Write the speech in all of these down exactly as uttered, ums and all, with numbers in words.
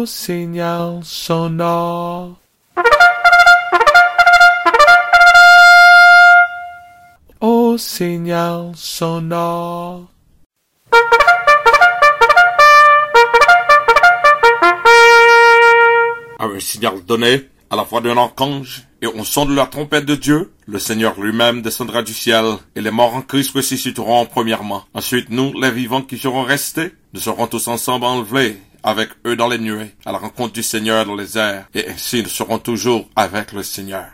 au signal sonore. Au signal sonore. À un signal donné, à la voix d'un archange, et on sonne la trompette de Dieu, le Seigneur lui-même descendra du ciel, et les morts en Christ ressusciteront premièrement. Ensuite, nous, les vivants qui seront restés, nous serons tous ensemble enlevés avec eux dans les nuées, à la rencontre du Seigneur dans les airs, et ainsi nous serons toujours avec le Seigneur.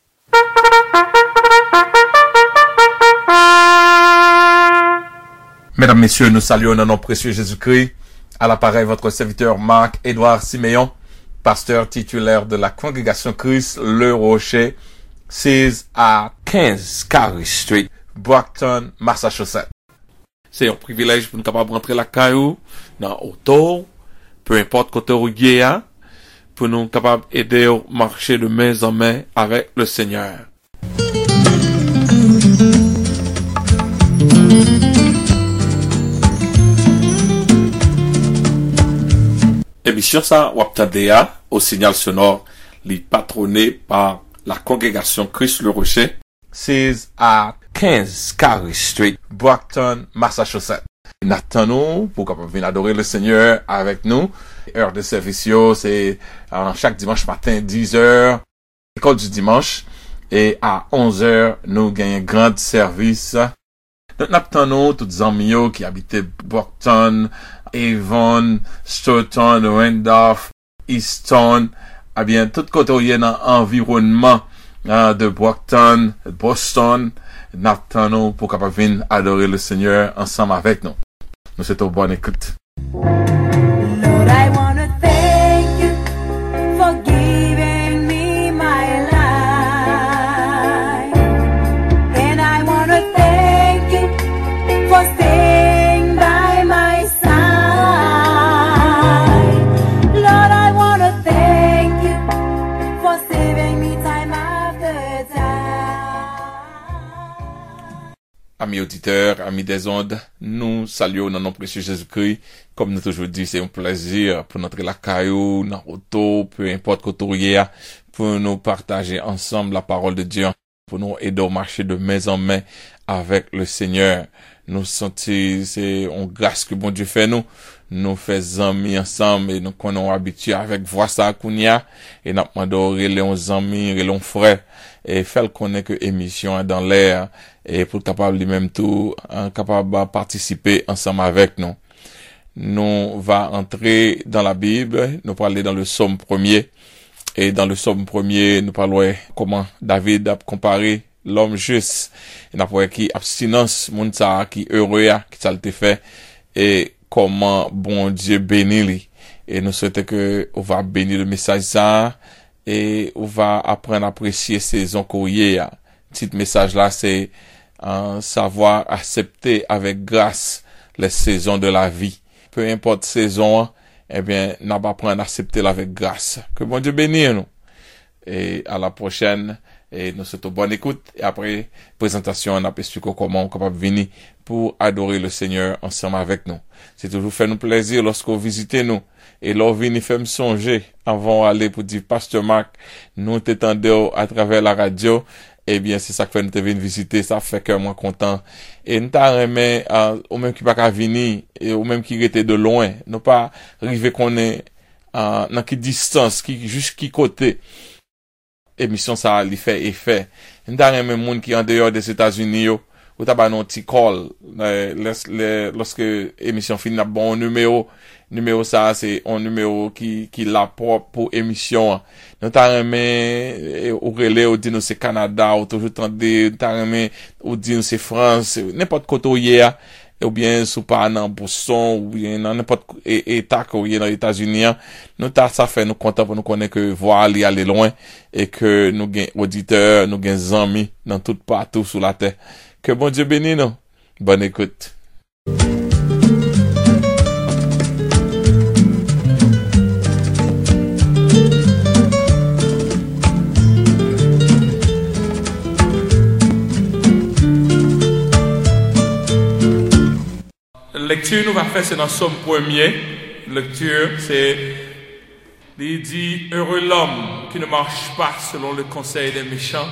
Mesdames, Messieurs, nous saluons dans nom précieux Jésus-Christ. À l'appareil, votre serviteur Marc-Édouard Siméon, pasteur titulaire de la congrégation Christ Le Rocher, seize à quinze Carey Street, Brockton, Massachusetts. C'est un privilège pour nous capables de rentrer la caillou dans l'auto, peu importe côté où il y a, pour nous capables d'aider à marcher de main en main avec le Seigneur. Émission ça, Waptadea, au signal sonore, les patronnés par la congrégation Christ Le Rocher, seize à quinze Carey Street, Brockton, Massachusetts. N'attendons pour qu'on puisse adorer le Seigneur avec nous. Heure de service, c'est euh, chaque dimanche matin, dix heures, école du dimanche, et à onze heures, nous gagnons grand service. Nous n'attendons tous les amis qui habitaient Brockton, Avon, Stoughton, Randolph, Easton, eh bien, tout côté où il y a dans l'environnement euh, de Brockton, Boston, nous attendons pour qu'on puisse adorer le Seigneur ensemble avec nous. Nous souhaitons bonne écoute. Lord, I want to thank you for giving me my life. And I want to thank you for staying by my side. Lord, I want to thank you for saving me time after time. Amis auditeurs, amis des ondes, nous saluons dans nom précieux Jésus-Christ. Comme nous toujours dit, c'est un plaisir pour notre la caillou, dans l'auto, peu importe côté où il y a, pour nous partager ensemble la parole de Dieu, pour nous aider à marcher de main en main avec le Seigneur. Nous sentir, c'est une grâce que bon Dieu fait nous. Nous faisons amis ensemble et nous connaissons habitués avec voix ça kounia et nous demandons les amis, les frères et faire connaître que émission est dans l'air et pour capable lui-même tout capable de participer ensemble avec nous. Nous va entrer dans la Bible, nous parler dans le Psaume premier et dans le Psaume premier nous parlons comment David a comparé l'homme juste et n'a pas qui abstinence moun sa qui heureux qui ça le fait et comment bon Dieu bénit lui et nous souhaitons que on va bénir le message ça et on va apprendre à apprécier saison courrier. Petit message là c'est euh, savoir accepter avec grâce les saisons de la vie. Peu importe saison, eh bien, n'a pas apprendre à accepter avec grâce. Que bon Dieu bénisse nous. Et à la prochaine. Et nous souhaitons bonne écoute. Et après, présentation, on a expliqué comment on est capable de venir pour adorer le Seigneur ensemble avec nous. C'est toujours fait nous plaisir lorsque vous visitez nous. Et là, vous venez faire me songer avant d'aller pour dire, Pasteur Marc, nous t'étendons à travers la radio. Eh bien, c'est ça que fait nous te venir visiter. Ça fait que moi content. Et nous t'en remet, euh, au même qui pas qu'à venir, et au même qui était de loin. Nous pas arriver qu'on est, euh, dans qui distance, qui, juste qui côté. Émission ça li fait effet. N'ta même monde qui en dehors des États-Unis yo, ou ta ba non ti call lorsque émission finit bon numéro numéro ça c'est un numéro qui qui la propre pour émission. N'ta même ou relais ou dit nous c'est Canada ou toujours tendé, n'ta même ou dit nous c'est France, n'importe côté où hier ou bien sous pas dans Boston ou bien dans n'importe état que dans les États-Unis nous ta ça fait nous content pour nous connaître que voir aller aller loin et que nous gain auditeurs nous gain amis dans tout partout sur la terre. Que bon Dieu bénisse nous. Bonne écoute. Lecture nous va faire c'est dans Somme premier. Lecture c'est Il dit, heureux l'homme qui ne marche pas selon le conseil des méchants,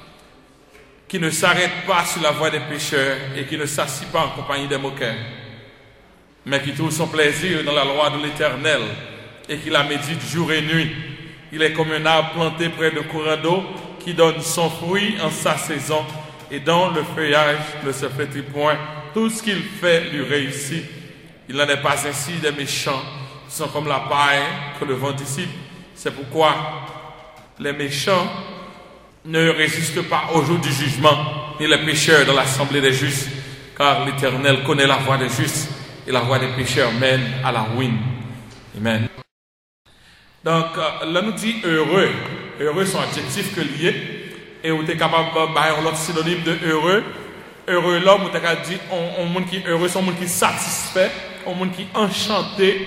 qui ne s'arrête pas sur la voie des pécheurs et qui ne s'assied pas en compagnie des moqueurs, mais qui trouve son plaisir dans la loi de l'Éternel et qui la médite jour et nuit. Il est comme un arbre planté près de courant d'eau qui donne son fruit en sa saison et dont le feuillage ne se flétrit point. Tout ce qu'il fait lui réussit. Il n'en est pas ainsi des méchants, ils sont comme la paille que le vent dissipe. C'est pourquoi les méchants ne résistent pas au jour du jugement, ni les pécheurs dans l'assemblée des justes, car l'Éternel connaît la voie des justes et la voie des pécheurs mène à la ruine. Amen. Donc, là nous dit heureux. Heureux sont adjectifs que liés. Et vous êtes capable de faire l'autre synonyme de heureux. Heureux l'homme, vous êtes dit, un monde qui est heureux, c'est un monde qui est satisfait, un monde qui est enchanté,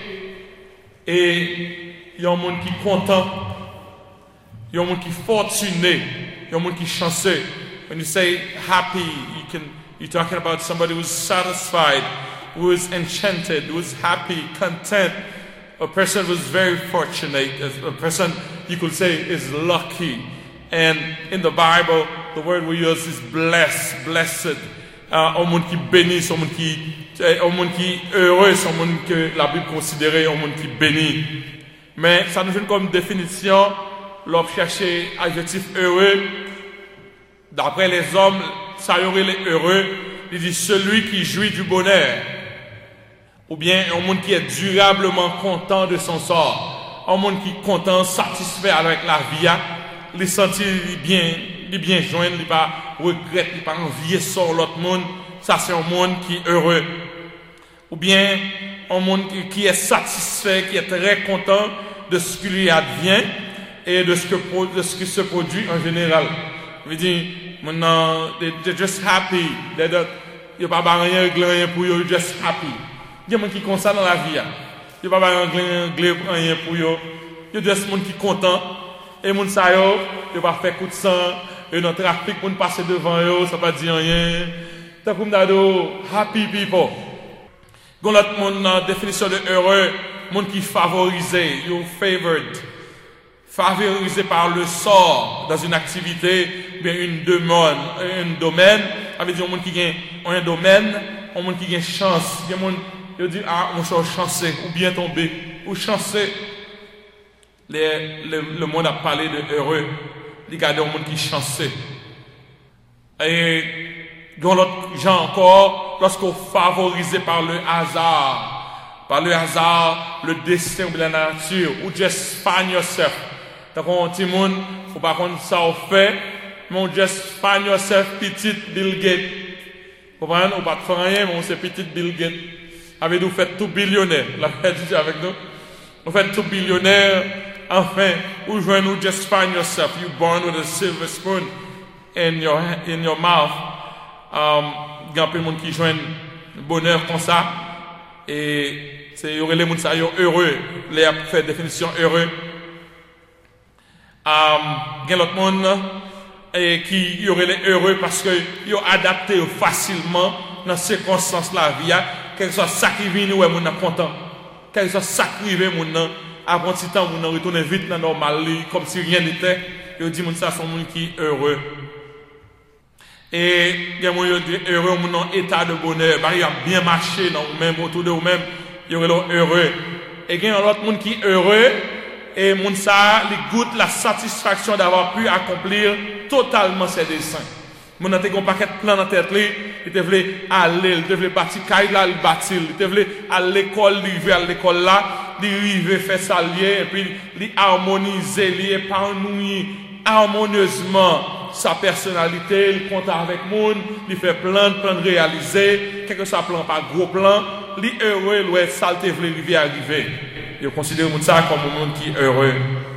et il y a un monde qui est content, il y a un monde qui est fortuné, il y a un monde qui est chanceux. When you say happy, you can, you're talking about somebody who's satisfied, who is enchanted, who is happy, content. A person who's very fortunate, a person you could say is lucky. And in the Bible, the word we use is blessed, blessed. Un monde qui bénit, un monde qui, un monde qui heureux, un monde que la Bible considérait un monde qui bénit. Mais ça nous donne comme définition, l'on cherche adjectif heureux. D'après les hommes, ça y aurait les heureux. Il dit celui qui jouit du bonheur. Ou bien un monde qui est durablement content de son sort. Un monde qui est content, satisfait avec la vie. Il sentit bien, il bien joindre, il pas regrette, il pas envier sur l'autre monde. Ça c'est un monde qui est heureux. Ou bien un monde qui, qui est satisfait, qui est très content de ce qui lui advient et de ce, que, de ce qui se produit en général. Il dit, maintenant, they, they're just happy. They don't, il n'y a pas rien, rien pour eux, just happy. Il y a des gens qui sont comme ça dans la vie. Il n'y a pas rien pour eux. Il y a des gens qui sont contents. Et les gens qui ne pas fait coup de sang. Et dans le trafic, les gens passent devant eux, ça ne va pas dire rien. C'est comme des happy people. Dans la définition de heureux, les gens qui sont favorisés, you're favored. Favorisé par le sort dans une activité, bien une domaine, un domaine, ça veut dire un monde qui gagne un domaine, un monde qui gagne chance, il y a un monde qui dit ah on soit chanceux ou bien tombé ou chanceux. Les, le, le monde a parlé de heureux, regardez un monde qui est chanceux. Et dans l'autre gens encore, lorsqu'on est favorisé par le hasard, par le hasard, le destin ou la nature, ou just find yourself. Donc, on dit, il faut pas qu'on ça au fait, mais on just find yourself petit Bill Gates. Vous comprenez? On pas faire rien, mais on c'est petit Bill Gates. Avec nous, fait tout billionnaire. La fête dit avec nous. On fait tout billionnaire. Enfin, ou joignez nous, just find yourself. You born with a silver spoon in your, in your mouth. Um, il y a un peu de monde qui joignent bonheur comme ça. Et c'est, il y aurait les gens qui sont heureux. Les a fait définition heureux. Il y a l'autre monde et qui y aurait les heureux parce qu'ils ont adapté facilement dans ces circonstances de la vie. Quel que soit ça qui vient, nous sommes contents. Quel que soit ça qui vient, nous sommes après un petit temps, nous retournons vite dans le normal, comme si rien n'était. Ils disent que ça sont des gens qui sont heureux. Et il y a des gens qui sont heureux, dans un état de bonheur. Ils ont bien marché dans vous-même, autour de vous-même. Ils sont heureux. Et il y a l'autre monde qui est heureux. Et moun sa, li goûte la satisfaction d'avoir pu accomplir totalement ses desseins. Moun nan te gon paquet plan dans tête li, il te vle aller, il te vle bâti kay là, il bâti, il te vle à l'école, il rive à l'école là, il rive faire ça lié et puis il harmoniser, il épanouir harmonieusement sa personnalité, il compte avec moun, il fait plein de plans de réaliser, quelque soit plan pas gros plan, il heureux, il ça te vle rive arriver. Je considère ça comme un monde qui est heureux.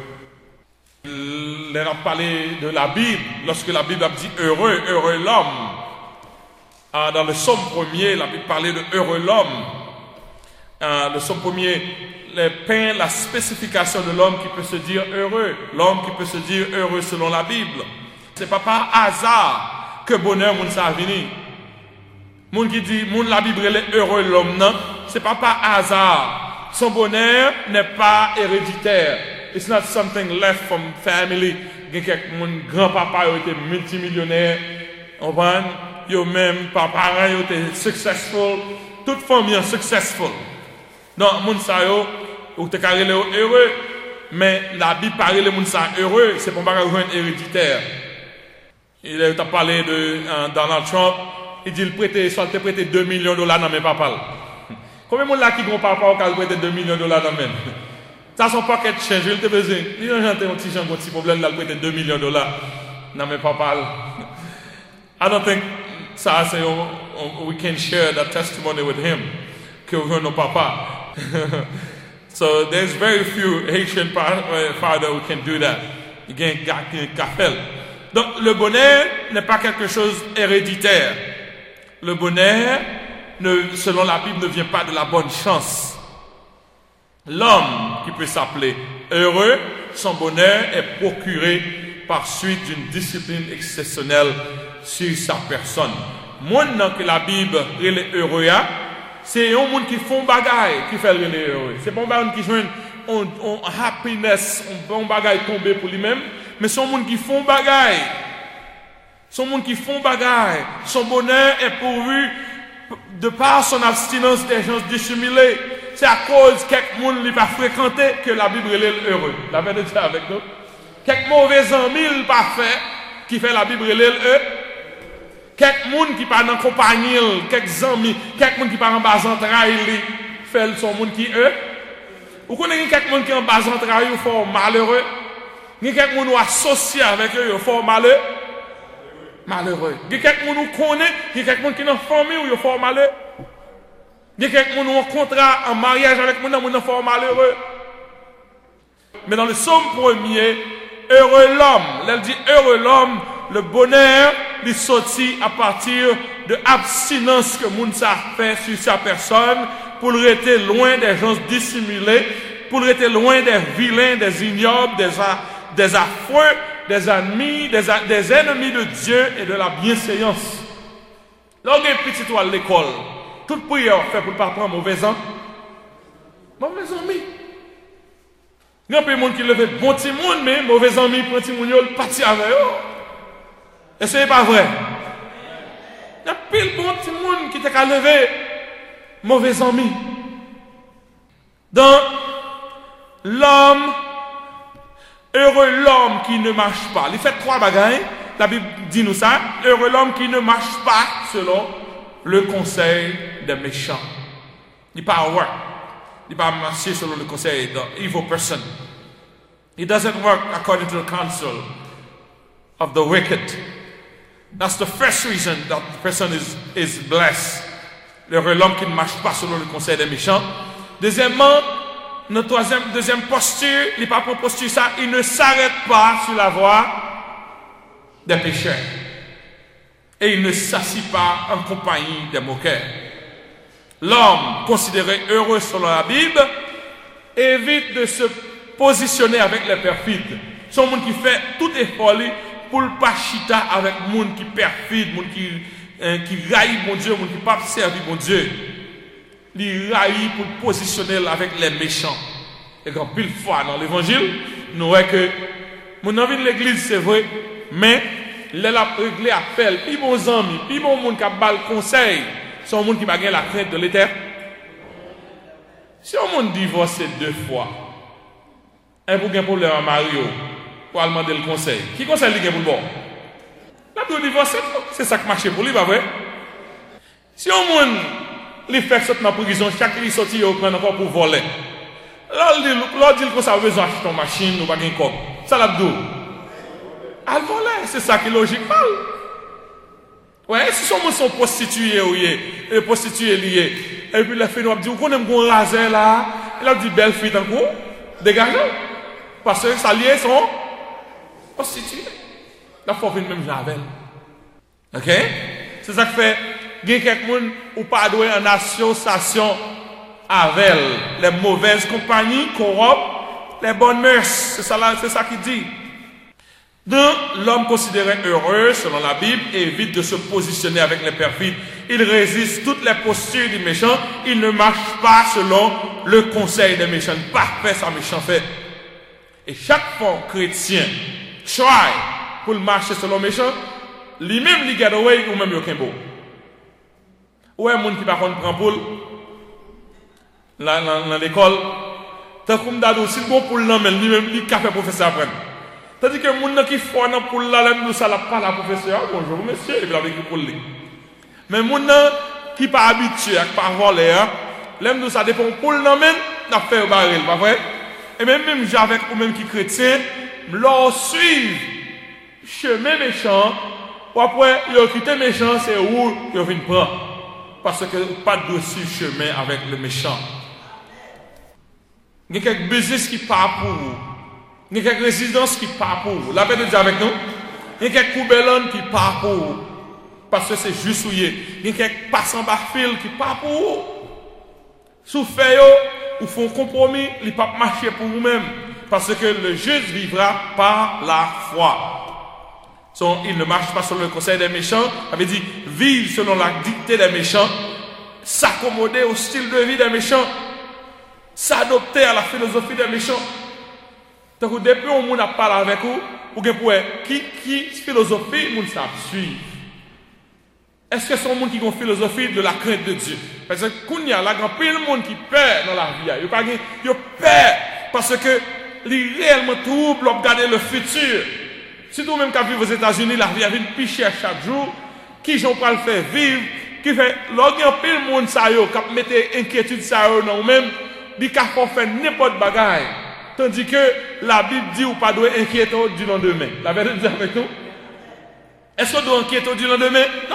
On a parlé de la Bible. Lorsque la Bible a dit heureux, heureux l'homme. Dans le psaume premier, la Bible parlait de heureux l'homme. Le psaume premier peint la spécification de l'homme qui peut se dire heureux. L'homme qui peut se dire heureux selon la Bible. Ce n'est pas par hasard que bonheur moun sa vini. Moun qui dit, moun la Bible est heureux l'homme, non. Ce n'est pas par hasard. Son bonheur n'est pas héréditaire. It's not something left from family. Gen kek mon grand-papa yo était multimillionnaire. On va yo même papa yo était successful. Toute famille est successful. Donc moun sa yo ou te carré heureux, mais la Bible parle les moun sa heureux, c'est pour pas un héréditaire. Il a parlé de euh, Donald Trump, il dit il prêtait soit te prêter deux millions de dollars dans mes papas. Combien de monde là qui gon papa ou qui prêter deux millions de dollars dans même? Ça son pocket change, il te besoin. Il a un petit gens un petit problème là prêter deux millions de dollars dans mes papas. I don't think ça c'est we can share that testimony with him que nos papa. So there's very few Haitian father who can do that. Il y a un café. Donc le bonheur n'est pas quelque chose héréditaire. Le bonheur, ne, selon la Bible, ne vient pas de la bonne chance. L'homme qui peut s'appeler heureux, son bonheur est procuré par suite d'une discipline exceptionnelle sur sa personne. Monde que la Bible est heureux, c'est un monde qui font bagaille qui fait le heureux. C'est pas un monde qui joue un happiness, un bon bagaille tombé pour lui-même, mais c'est un monde qui font bagaille. C'est un monde qui font bagaille. Son bonheur est pourvu de par son abstinence des gens dissimulés. C'est à cause quelques monde ne pas fréquenté que la Bible est heureux. La veille de Dieu avec nous. Quelques mauvais amis ne pas fait qui fait la Bible est heureux. Quelques monde qui pas dans compagnie, quelques amis, quelques monde qui pas en bas entrailles, fait son monde qui eux. Vous connaissez quelques monde qui en bas entrailles ou fort malheureux. Ni quelques monde associé avec eux, fort malheureux. Malheureux. Ni quelques monde qui connaît, ni quelques monde qui dans famille ou fort malheureux. Ni quelques monde en contrat en mariage avec monde monde fort malheureux. Mais dans le psaume premier, heureux l'homme, elle dit heureux l'homme, le bonheur lui sortit à partir de l'abstinence que Mounsa fait sur sa personne pour rester loin des gens dissimulés, pour rester loin des vilains, des ignobles, des, des affreux, des ennemis, des, des ennemis de Dieu et de la bienséance. Lorsque un petit toit à l'école, toute prière fait pour ne pas prendre mauvais ans, mauvais amis. Il y a peu de monde qui levait bon petit monde, mais mauvais amis, petit monde, il parti avec eux. Et ce n'est pas vrai. Il y a pile bon petit monde qui t'a levé mauvais amis. Donc, l'homme, heureux l'homme qui ne marche pas. Il fait trois bagailles. La Bible dit nous ça. Heureux l'homme qui ne marche pas selon le conseil des méchants. Il pas work. Il pas marcher selon le conseil de evil person. He doesn't work according to the counsel of the wicked. That's the first reason that the person is, is blessed. L'heureux l'homme qui ne marche pas selon le conseil des méchants. Deuxièmement, notre troisième, deuxième posture, il n'est pas pour posture ça, il ne s'arrête pas sur la voie des pécheurs. Et il ne s'assit pas en compagnie des moqueurs. L'homme considéré heureux selon la Bible évite de se positionner avec les perfides. C'est un monde qui fait tout effort pour ne pas chita avec les gens qui perfide, les gens qui, hein, qui raillent mon Dieu, les gens qui ne pas servir mon Dieu. Il raille pour positionner avec les méchants. Et quand pile fois dans l'évangile, nous voyons que mon envie de l'église, c'est vrai, mais les la réglé appel, puis bons amis, puis bon monde qui a bal conseil, c'est un monde qui va gagner la crainte de l'éternel. Si un monde divorcé deux fois, un pour un problème à Mario, pour demander le conseil. Qui conseille lui pour le bon? La pour divorcer, c'est ça qui marche pour lui, pas vrai? Si un monde il fait sortir dans la prison, chaque lui sorti, il prend encore pour voler. Là, il dit que ça a besoin d'acheter une machine ou pas un corps. Ça l'a dit. Elle vole, c'est ça qui est logique. Ouais, si son monde sont prostitués ou et prostitués liés, et puis les filles nous dit, vous connaissez un raser là, il a dit belle fille d'un coup, dégagez. Parce que ça lié sont prostitués. La faut venir même avec. Ok? C'est ça qui fait. Il y a quelqu'un qui pas doué en association avec les mauvaises compagnies corruptes, les bonnes mœurs. C'est ça, c'est ça qu'il dit. Donc, l'homme considéré heureux, selon la Bible, évite de se positionner avec les perfides. Il résiste toutes les postures des méchants. Il ne marche pas selon le conseil des méchants. Parfait, ça méchant fait. Et chaque fois chrétien try pour marcher selon méchant, lui-même li get away ou même yo kembo. Ouais moun qui par contre prend poule là dans l'école, tant comme d'ado si bon poule nan men lui-même li ka fait professeur apprendre. Tandis que moun nan qui fort nan poule là l'aime nous ça la pas la professeur, bonjour monsieur, il avec poule li. Mais moun nan qui pas habitué à pas voler, l'aime nous ça dépend poule nan men, n'a fait baril, pas vrai? Et même même j'avec ou même qui chrétien, leur suivre chemin méchant, ou après yo quitter méchant, c'est où yo vinn prendre. Parce que pas de suivre chemin avec le méchant. Il y a quelques business qui part pour vous. Il y a quelques résidences qui part pour vous. La paix de Dieu avec nous. Il y a quelques poubelles qui part pour vous. Parce que c'est juste où il y a. Il y a quelques passants par fil qui part pour vous. Sous fait, ou font compromis, il ne peut pas marcher pour vous-même. Parce que le juste vivra par la foi. So, il ne marche pas selon le conseil des méchants. Ça veut dire vivre selon la dictée des méchants. S'accommoder au style de vie des méchants. S'adopter à la philosophie des méchants. Donc, depuis on moun a parlé avec vous, ou bien pour qui qui philosophie moun sa suivre. Est-ce que c'est un monde qui a une philosophie de la crainte de Dieu? Parce que quand il y a là, il y a plein de monde qui perd dans la vie. Il y a peur parce que les réellement trouble de regarder le futur. Si tout même qui vit aux États-Unis, la vie a une piche chaque jour, qui j'en pas le faire vivre, qui fait, lorsqu'il y a plein de monde qui mette inquiétude ça dans nous-mêmes, dit qu'il faut faire n'importe bagaille. Tandis que la Bible dit ou pas doit inquiéter du lendemain. La vérité dit avec nous. Est-ce qu'on doit inquiéter du lendemain? Non.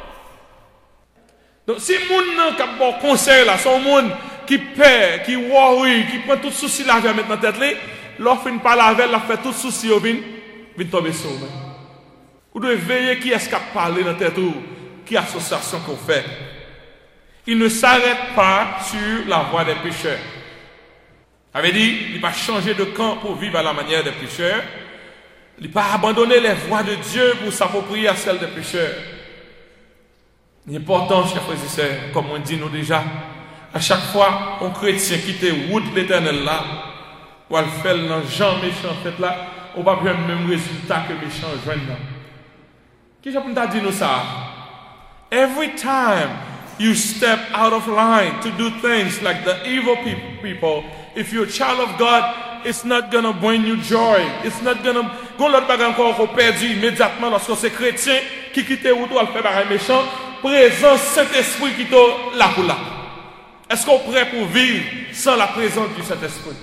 Donc si moun qui a bon conseil là, son monde qui perd, qui worry, qui prend tout souci la vie à mettre dans tête là, l'offre ne pas la veille, la fait tout souci au vin, vin tomber sur vous. Vous devez veiller qui est-ce qui a parlé dans tête ou qui association qu'on fait. Il ne s'arrête pas sur la voie des pécheurs. avait dit, il n'a pas changé de camp pour vivre à la manière des pécheurs. Il n'a pas abandonné les voies de Dieu pour s'approprier à celles des pécheurs. L'important, chers frères et sœurs, comme on dit nous déjà, à chaque fois un chrétien quitte route l'éternel là, ou elle fait dans Jean méchant fait là, on va prendre le même résultat que méchant joignent là. Qui j'ai pour dire nous ça? Every time you step out of line to do things like the evil pe- people, if you're a child of God, it's not gonna bring you joy. It's not gonna. Quand l'autre bagarre encore qu'on perdu immédiatement lorsque c'est chrétien qui quitte route ou elle fait bagarre méchant, présence Saint-Esprit qui est là pour là. Est-ce qu'on est prêt pour vivre sans la présence du Saint-Esprit?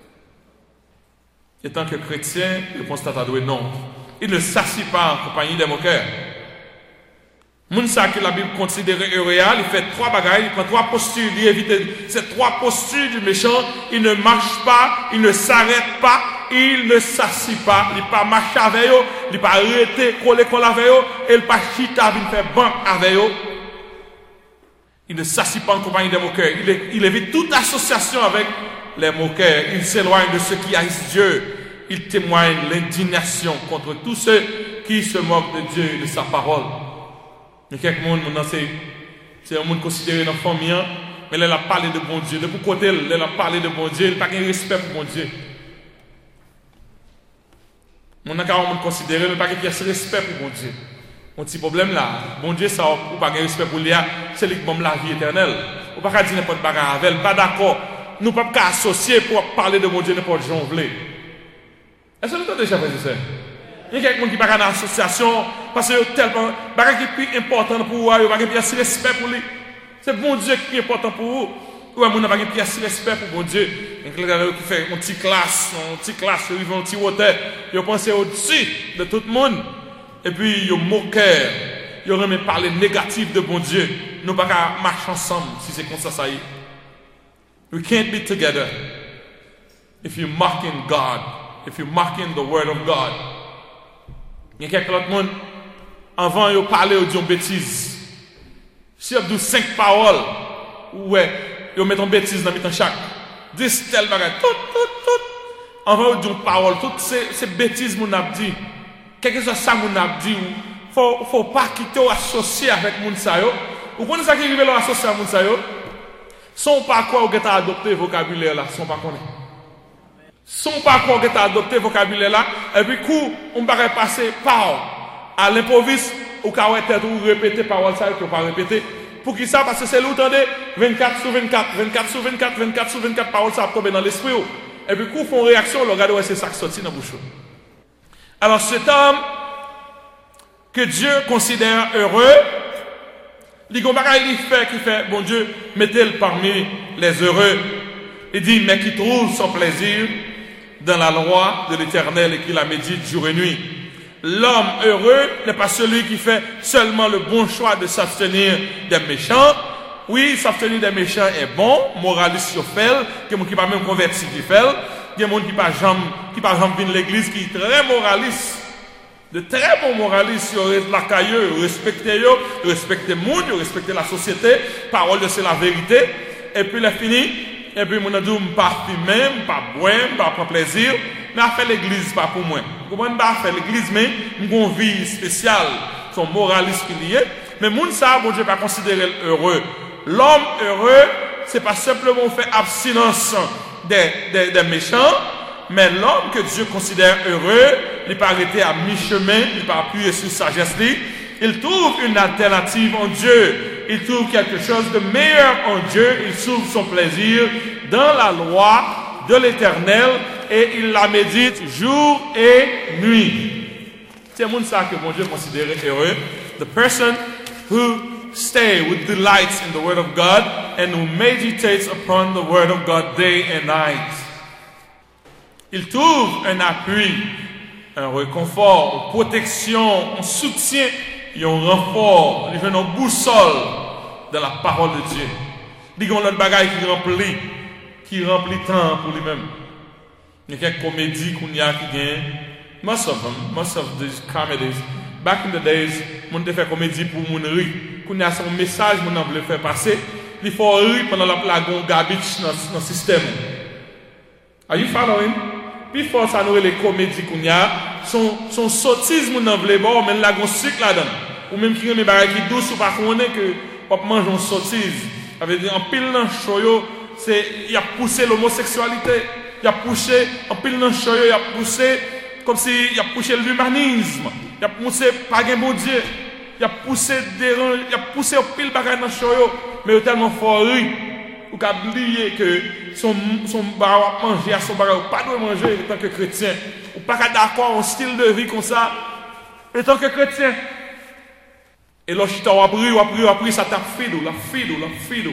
Et tant que chrétien, le constat à doué non. Il ne s'assit pas en compagnie des moqueurs. Moun sa que la Bible considère réel, il fait trois bagailles, il prend trois postures, il évite ces trois postures du méchant, il ne marche pas, il ne s'arrête pas, il ne s'assit pas, il pas marche avec eux, il pas arrêter coller coller avec eux, et il pas chita il fait banc avec eux. Il ne s'assit pas en compagnie des moqueurs, il, il évite toute association avec les moqueurs, il s'éloigne de ceux qui haïssent Dieu. Il témoigne l'indignation contre tous ceux qui se moquent de Dieu et de sa parole. Il y a quelques monde, c'est, c'est un monde considéré dans la famille, mais elle a parlé de bon Dieu. De pour côté, elle a parlé de bon Dieu, elle n'a pas de respect pour bon Dieu. On a quand même considéré, mais pas de respect pour bon Dieu. Un petit problème là, bon Dieu, ça, ou pas de respect pour lui, c'est lui qui donne la vie éternelle. Ou pas dire n'importe quoi avec elle, pas d'accord. Nous ne pouvons pas associer pour parler de bon Dieu n'importe quoi. Est-ce que vous entendez, chers frères et sœurs? Il y a quelqu'un qui n'a pas d'association parce que c'est tellement. Bagage qui est plus important pour vous, il n'y a pas de respect pour lui. C'est bon Dieu qui est important pour vous. Ou il n'y a pas de respect pour bon Dieu. Il y a quelqu'un qui fait une petite classe, une petite classe, il fait un petit hôtel. Il pense au-dessus de tout le monde. Et puis, il moqueur. Il remet parler négatif de bon Dieu. Nous ne pouvons pas marcher ensemble si c'est comme ça, ça y est. We can't be together if you're mocking God. If you're mocking the word of God. Il y a quelques autres monde, avant de parler, ils disent bêtises. Si ils disent cinq paroles, ouais, ils mettent une bêtise dans le chaque. Dis tel bagage, tout, tout, tout. Avant de dire une parole, toutes ces, ces bêtises, mon a dit. Quelque chose ça, mon a dit, il faut, faut pas quitter ou associer avec mon sayo. Vous connaissez ça qui arrive à associer avec mon sayo? Sont pas quoi ou avez adopté le vocabulaire là, sont pas connaître. son parcours que tu as adopté, vocabulaire là, et puis coup, on va passer par à l'improviste, ou qu'à tête ou répéter parole ça, que pas répéter. Pour qui ça? Parce que c'est l'entendez vingt-quatre sur vingt-quatre, vingt-quatre sur vingt-quatre, vingt-quatre sur vingt-quatre paroles ça tomber dans l'esprit. Et puis coup, font réaction, le regardez, ouais, c'est ça qui sortit dans la bouche. Alors cet homme que Dieu considère heureux, il dit il fait, qui fait, bon Dieu, mettez-le parmi les heureux. Il dit, mais qui trouve son plaisir dans la loi de l'Éternel et qui la médite jour et nuit. L'homme heureux n'est pas celui qui fait seulement le bon choix de s'abstenir des méchants. Oui, s'abstenir des méchants est bon, moraliste sur fait, il y a des gens qui pas même converti qui fait, il y a des gens qui pas jamais qui pas jamais venir l'église qui est très moraliste. De très bons moralistes, ils la cailleux, respecter eux, respecter le monde, respecter la société, parole de c'est la vérité. Et puis la fini, et puis mon dit pas fumer, pas boire, pas prendre plaisir, mais à faire l'église pas pour moi. Vous comprenez pas faire l'église mais une vie spéciale, son moraliste qui lié, mais moun ça bon Dieu pas considérer heureux. L'homme heureux, c'est pas simplement faire abstinence des, des, des méchants, mais l'homme que Dieu considère heureux, il n'est pas arrêté à mi-chemin, il n'est pas appuyé sur sagesse. Il trouve une alternative en Dieu. Il trouve quelque chose de meilleur en Dieu. Il trouve son plaisir dans la loi de l'Éternel et il la médite jour et nuit. C'est mon ça que mon Dieu considère heureux. The person who stays with delights in the Word of God and who meditates upon the Word of God day and night. Il trouve un appui, un réconfort, une protection, un soutien et un renfort, il veut une boussole dans la parole de Dieu. Il y a un bagage qui remplit, qui remplit temps pour lui-même. Il y a quelques comédies qu'on y a qui gagnent. Most of them, most of these comedies, back in the days, on fait comédie pour mon rire. Qu'on y a son message, on voulait faire passer. Il faut rire pendant la plague garbage dans le système. Are you following? Puis faut ça nous les comédies qu'on y a, son son sottise mon enveloppe bon mais la gon cycle là-dedans. Ou même qui mes bagages qui douce ou pas connaît que on mange une sottise. Ça veut dire en pile dans choyo, c'est il a poussé l'homosexualité, il a poussé en pile dans choyo, il a poussé comme si il a poussé l'humanisme, il a poussé pas gain bon Dieu, il a poussé dérange, il a poussé en pile bagage dans choyo, mais il est tellement fort ou qu'a oublié que son son bar manger à son bar ou pas doit manger en tant que chrétien ou pas d'accord un style de vie comme ça en tant que chrétien et l'ochita ou appris ou appris ou appris ça t'a fait la fidou la fidou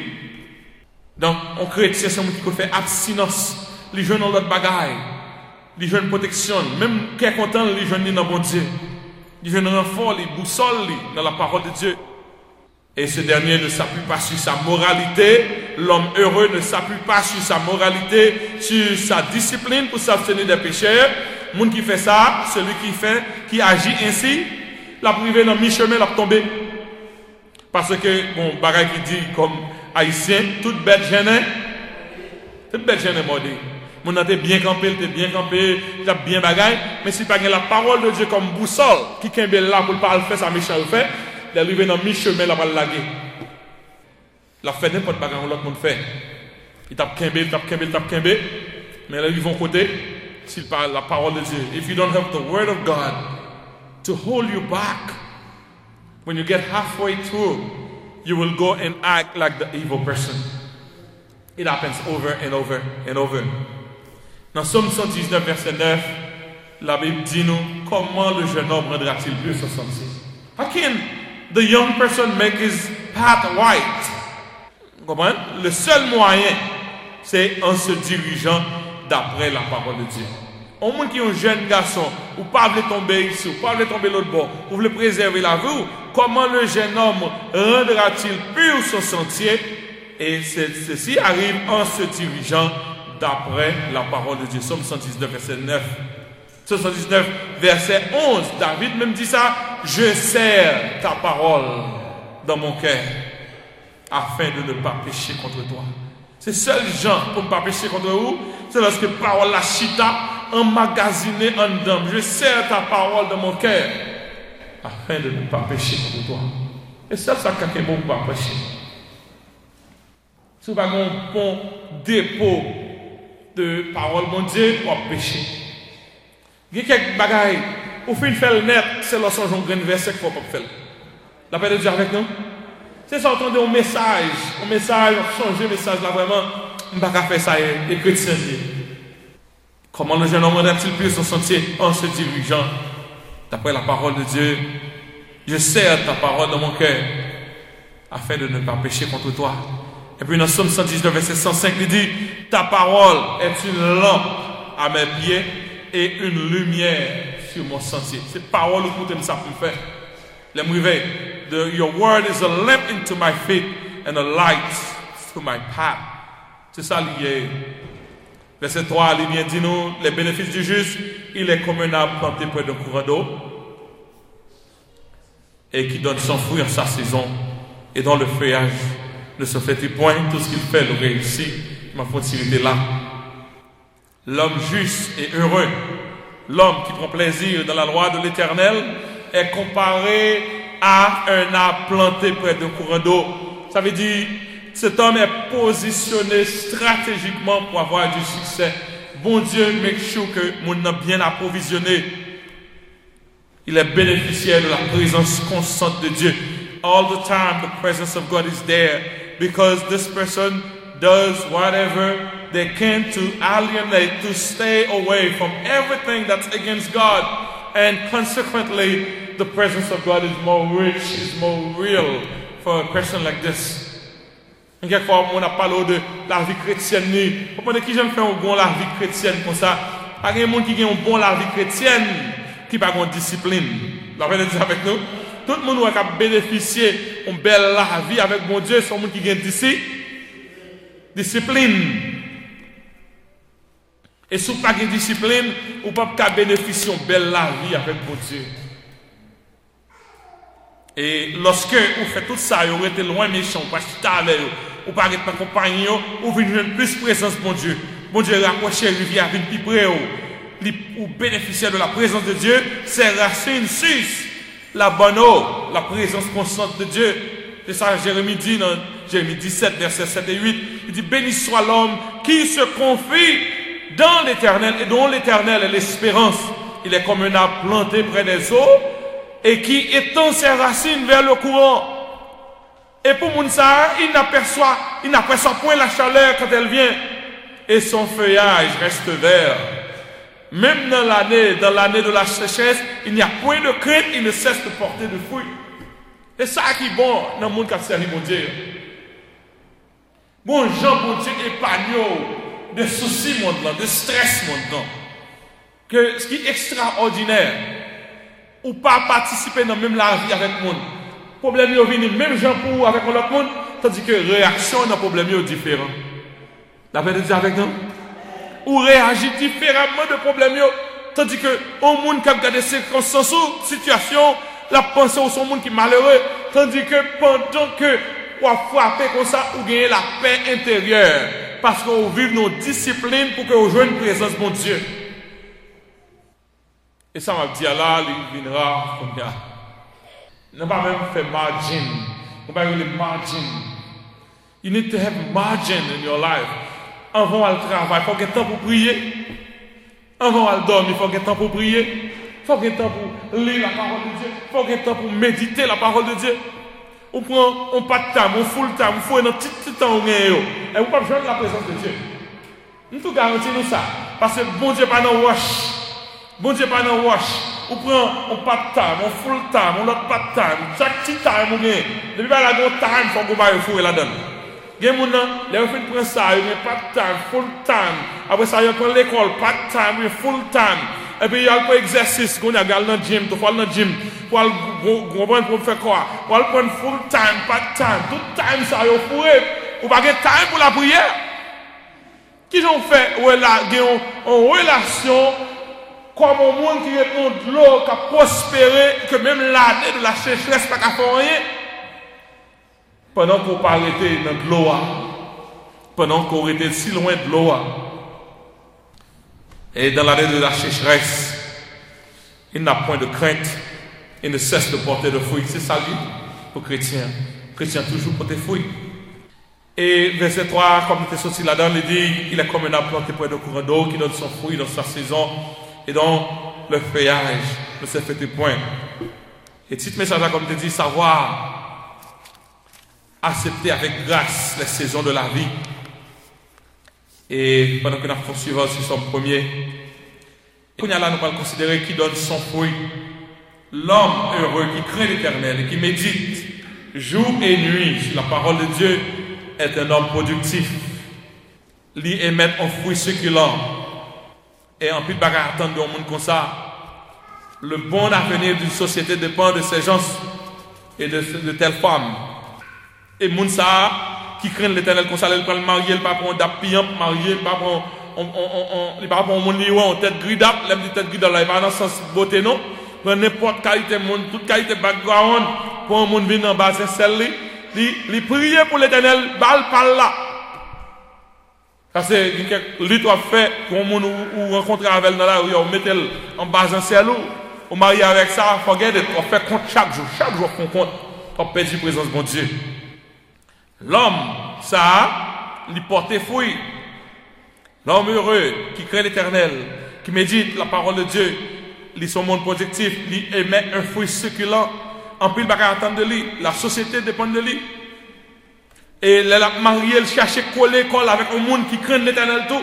donc un chrétien c'est un qui fait abstinence les jeunes ont l'autre bagaille les jeunes protection même qui est content les jeunes dans bon Dieu les jeunes renfort les boussole dans la parole de Dieu. Et ce dernier ne s'appuie pas sur sa moralité. L'homme heureux ne s'appuie pas sur sa moralité, sur sa discipline pour s'abstenir des pécheurs. Le monde qui fait ça, celui qui fait, qui agit ainsi, la privé dans mi-chemin, la tomber. Parce que, bon, bagaille qui dit comme haïtien, toute bête gênée, toute bête gênée mordée. Mon a bien campé, t'es bien campé, t'as bien bagaille, mais si pas la parole de Dieu comme boussole, qui kembe là pour pas le faire, ça méchant le fait. Il arrive dans mi-chemin, il va le laguer. Il a fait n'importe quoi que l'autre monde fait. Il tape Kembe, il tape Kembe, il tape Kembe. Mais là, ils vont côté, s'il parle la parole de Dieu. If you don't have the word of God to hold you back, when you get halfway through, you will go and act like the evil person. It happens over and over and over. Dans Somme cent dix-neuf, verset neuf, la Bible dit nous, comment le jeune homme rendra-t-il plus son sentier? How can the young person make his path right? Vous comprenez? Le seul moyen, c'est en se dirigeant d'après la parole de Dieu. Au moins qui est un jeune garçon, ou pas veut tomber ici, ou pas veut tomber l'autre bord, ou veut préserver la vie, comment le jeune homme rendra-t-il pur son sentier? Et ceci arrive en se dirigeant d'après la parole de Dieu. Somme cent dix-neuf, verset neuf. Somme cent dix-neuf, verset onze. David même dit ça. Je serre ta parole dans mon cœur afin de ne pas pécher contre toi. C'est seul gens pour ne pas pécher contre vous. C'est lorsque parole la chita emmagasinée en dedans. Je serre ta parole dans mon cœur afin de ne pas pécher contre toi. Et ça, ça quelqu'un bon pour pas pécher. Si vous n'avez pas un bon dépôt de parole mon Dieu pour pécher. Il y a quelques bagailles, au fin de faire le net, c'est lorsqu'on joue un grand verset qu'il faut pas faire. La paix de Dieu avec nous. C'est ça, entendez un message, un message, changer le message là vraiment, on ne va pas faire ça, les chrétiens. Comment le jeune homme a-t-il pu son sentier en se dirigeant d'après la parole de Dieu? Je serre ta parole dans mon cœur afin de ne pas pécher contre toi. Et puis dans Somme cent dix-neuf, verset cent cinq, il dit, ta parole est une lampe à mes pieds et une lumière sur mon sentier. Cette parole, écoutez, ça pour me faire. Les réveils. Your word is a lamp into my feet and a light to my path. C'est ça lié. Verset trois, il vient dire nous, les bénéfices du juste, il est comme un arbre planté près d'un courant d'eau et qui donne son fruit en sa saison et dont le feuillage ne se fait point, tout ce qu'il fait le réussit. Ma faute là. L'homme juste et heureux, l'homme qui prend plaisir dans la loi de l'Éternel, est comparé à un arbre planté près d'un courant d'eau. Ça veut dire, cet homme est positionné stratégiquement pour avoir du succès. Bon Dieu, make sure que mon a bien approvisionné. Il est bénéficiaire de la présence constante de Dieu. All the time, the presence of God is there because this person does whatever they can to alienate, to stay away from everything that's against God. And consequently, the presence of God is more rich, is more real for a person like this. Et quelquefois, on a parlé de la vie chrétienne. Vous comprenez qui j'aime faire un bon la vie chrétienne comme ça? Pas qu'il y ait un monde qui a un bon la vie chrétienne qui n'a pas de discipline. Vous avez dit avec nous? Tout le monde a bénéficié d'une belle la vie avec mon Dieu, c'est un monde qui a une discipline. Et si vous n'avez pas de discipline, vous ne pouvez pas bénéficier d'une belle la vie avec mon Dieu. Et lorsque vous faites tout ça, vous êtes loin méchant, vous ne pouvez pas avec vous, vous ne pouvez pas accompagner, vous venez plus présence de mon Dieu. Mon Dieu rapproche la rivière, vient plus près, vous bénéficiez de la présence de Dieu, ses racines sucent la bonne eau, la présence constante de Dieu. C'est ça que Jérémie dit dans Jérémie dix-sept, versets sept et huit. Il dit, béni soit l'homme qui se confie dans l'Éternel et dont l'Éternel est l'espérance. Il est comme un arbre planté près des eaux et qui étend ses racines vers le courant. Et pour Mounsa, il n'aperçoit, il n'aperçoit point la chaleur quand elle vient. Et son feuillage reste vert. Même dans l'année, dans l'année de la sécheresse, il n'y a point de crainte, il ne cesse de porter de fruits. Et ça qui est bon dans le monde qui a servi mon Dieu. Bon, Jean, bon Dieu, épargne de soucis, mon Dieu, de stress, mon Dieu. Que ce qui est extraordinaire, ou pas participer dans même la vie avec le monde. Le problème est venu même Jean pour avec l'autre monde, tandis que la réaction dans le problème est différente. La paix de Dieu avec nous? Ou réagit différemment de problème, tandis que au monde qui a regardé ces circonstances ou situations, la pensée au son monde qui est malheureux, tandis que pendant que on frappé comme ça, ou gagner la paix intérieure, parce qu'on vit nos disciplines pour que on joue une présence de mon Dieu. Et ça m'a dit là, il viendra comme ça. On n'a pas même fait margin. On va dire margin. You need to have margin in your life. Avant à le travail, il faut qu'il y ait temps pour prier. Avant à le dormir, il faut qu'il y ait temps pour prier. Il faut qu'il y ait temps pour lire la parole de Dieu. Il faut qu'il y ait temps pour méditer la parole de Dieu. On prend, on pas de temps, on full time, on fait un petit temps où et vous pas besoin de la présence de Dieu. Nous tout garantis nous ça. Parce que bon Dieu pas dans wash. Bon Dieu pas dans wash. On prend, on pas de time, on full time, on n'a pas de time. Chaque petit time on gagne. Depuis là, la time, il faut qu'on va fouiller là-dedans. Les gens qui prennent ça, ils n'ont pas de temps, full time. Après ça, ils prennent l'école, pas de temps, mais full time. Et puis, il y a un exercice, qu'on a dans le gym, tu vas dans le gym, pour comprendre pour faire quoi. Pour prendre full time, pas de temps. Tout time, ça, ils ont fourré. Ou pas de time pour la prière. Qui ont fait, ou là, ils ont en relation, comme un monde qui répond de l'eau, qui a prospéré, que même l'année de la sécheresse, pas qu'à faire rien. Pendant qu'on pas arrêté dans de l'eau, pendant qu'on était si loin de l'eau, et dans l'année de la sécheresse, il n'a point de crainte, il ne cesse de porter de fruits. C'est ça, lui, pour chrétien. Chrétien toujours porter fruits. Et verset trois, comme nous sommes sorti là-dedans, il dit, il est comme un arbre planté près d'un courant d'eau qui donne son fruit dans sa saison et dont le feuillage ne se fait point. Et titre message là, comme tu dis, savoir accepter avec grâce les saisons de la vie. Et pendant que nous poursuivons sur son premier, qu'on y a là, nous allons considérer qui donne son fruit. L'homme heureux qui craint l'Éternel et qui médite jour et nuit sur la parole de Dieu est un homme productif. Lui émet un fruit succulent. Et en plus de bagarre attendre de monde comme ça. Le bon avenir d'une société dépend de ces gens et de, de telles femmes. Et moun ça qui craignent l'Éternel comme ça, ils prennent marier, ils pas pour un dapiant marier, ils pas pour on on on ils pas pour un monde lion tête gridap, l'aime dit tête gridap là, il pas dans sens beauté non. Prend n'importe qualité monde, toute qualité background pour un monde venir en bas c'est celle-là. Li, li prier pour l'Éternel, bal par là. Parce que lui doit faire pour un monde ou rencontrer avec elle dans la rue, on met elle en bas en ciel ou marier avec ça, forget it, on fait compte chaque jour, chaque jour on compte, on perd la présence de bon Dieu. L'homme, ça, lui porte fruit. L'homme heureux qui craint l'Éternel, qui médite la parole de Dieu, lui son monde productif, lui émet un fruit succulent. En plus, il va attendre de lui. La société dépend de lui. Et la mariée, elle cherche à coller l'école avec un monde qui craint l'Éternel tout.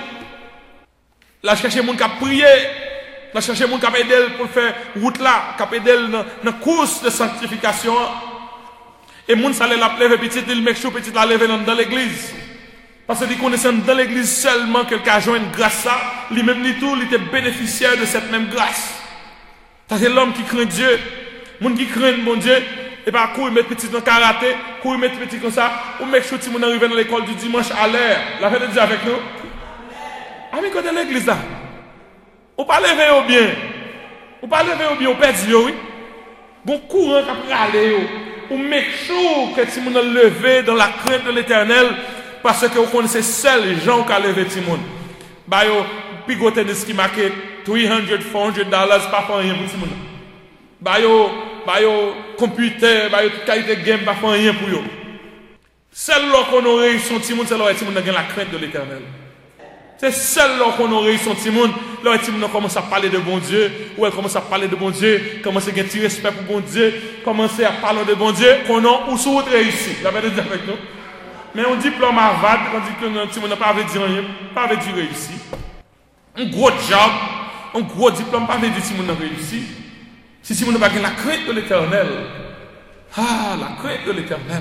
La cherche un monde qui a prié. La cherche un monde qui a aidé pour faire route là, qui a aidé dans la course de sanctification. Et monde ça l'a levé petit, il met chaud petit la lever dans l'église. Parce qu'il connaissait dans l'église seulement que quelqu'un a joint une grâce ça, lui-même lui tout, il était bénéficiaire de cette même grâce. C'est l'homme qui craint Dieu. Moun qui craint mon Dieu, et pas courir mettre petit dans karaté, courir mettre petit comme ça, ou mettre chouti moun arriver dans l'école du dimanche à l'air. La fête de Dieu avec nous. Amis côté l'église là. Ou pas lever au bien. Ou pas lever au bien, ou perdre oui. Bon courant qui a aller ou make sure que ti moun lever dans la crainte de l'Éternel parce que vous connaissez seuls gens qui a levé ti moun. Ba yo pigo tennis qui marque three hundred, four hundred dollars pas pour rien pour ti moun. Ba yo ba yo computer, ba yo qualité game pas faire rien pour yo. Seul là qu'on aurait son petit monde, c'est là petit monde dans la crainte de l'Éternel. C'est seul là qu'on aurait son petit monde, là petit monde commence à parler de bon Dieu, ou elle commence à parler de bon Dieu, commence à gagner du respect pour bon Dieu, commence à parler de bon Dieu, qu'on a ou sous réussi. La vérité avec nous. Mais on diplôme Harvard, on dit que notre petit monde n'a pas veut dire rien, pas veut dire réussi. Un gros job, un gros diplôme pas veut dire petit monde n'a réussi. Si si vous n'avez pas la crainte de l'Éternel, ah, la crainte de l'Éternel.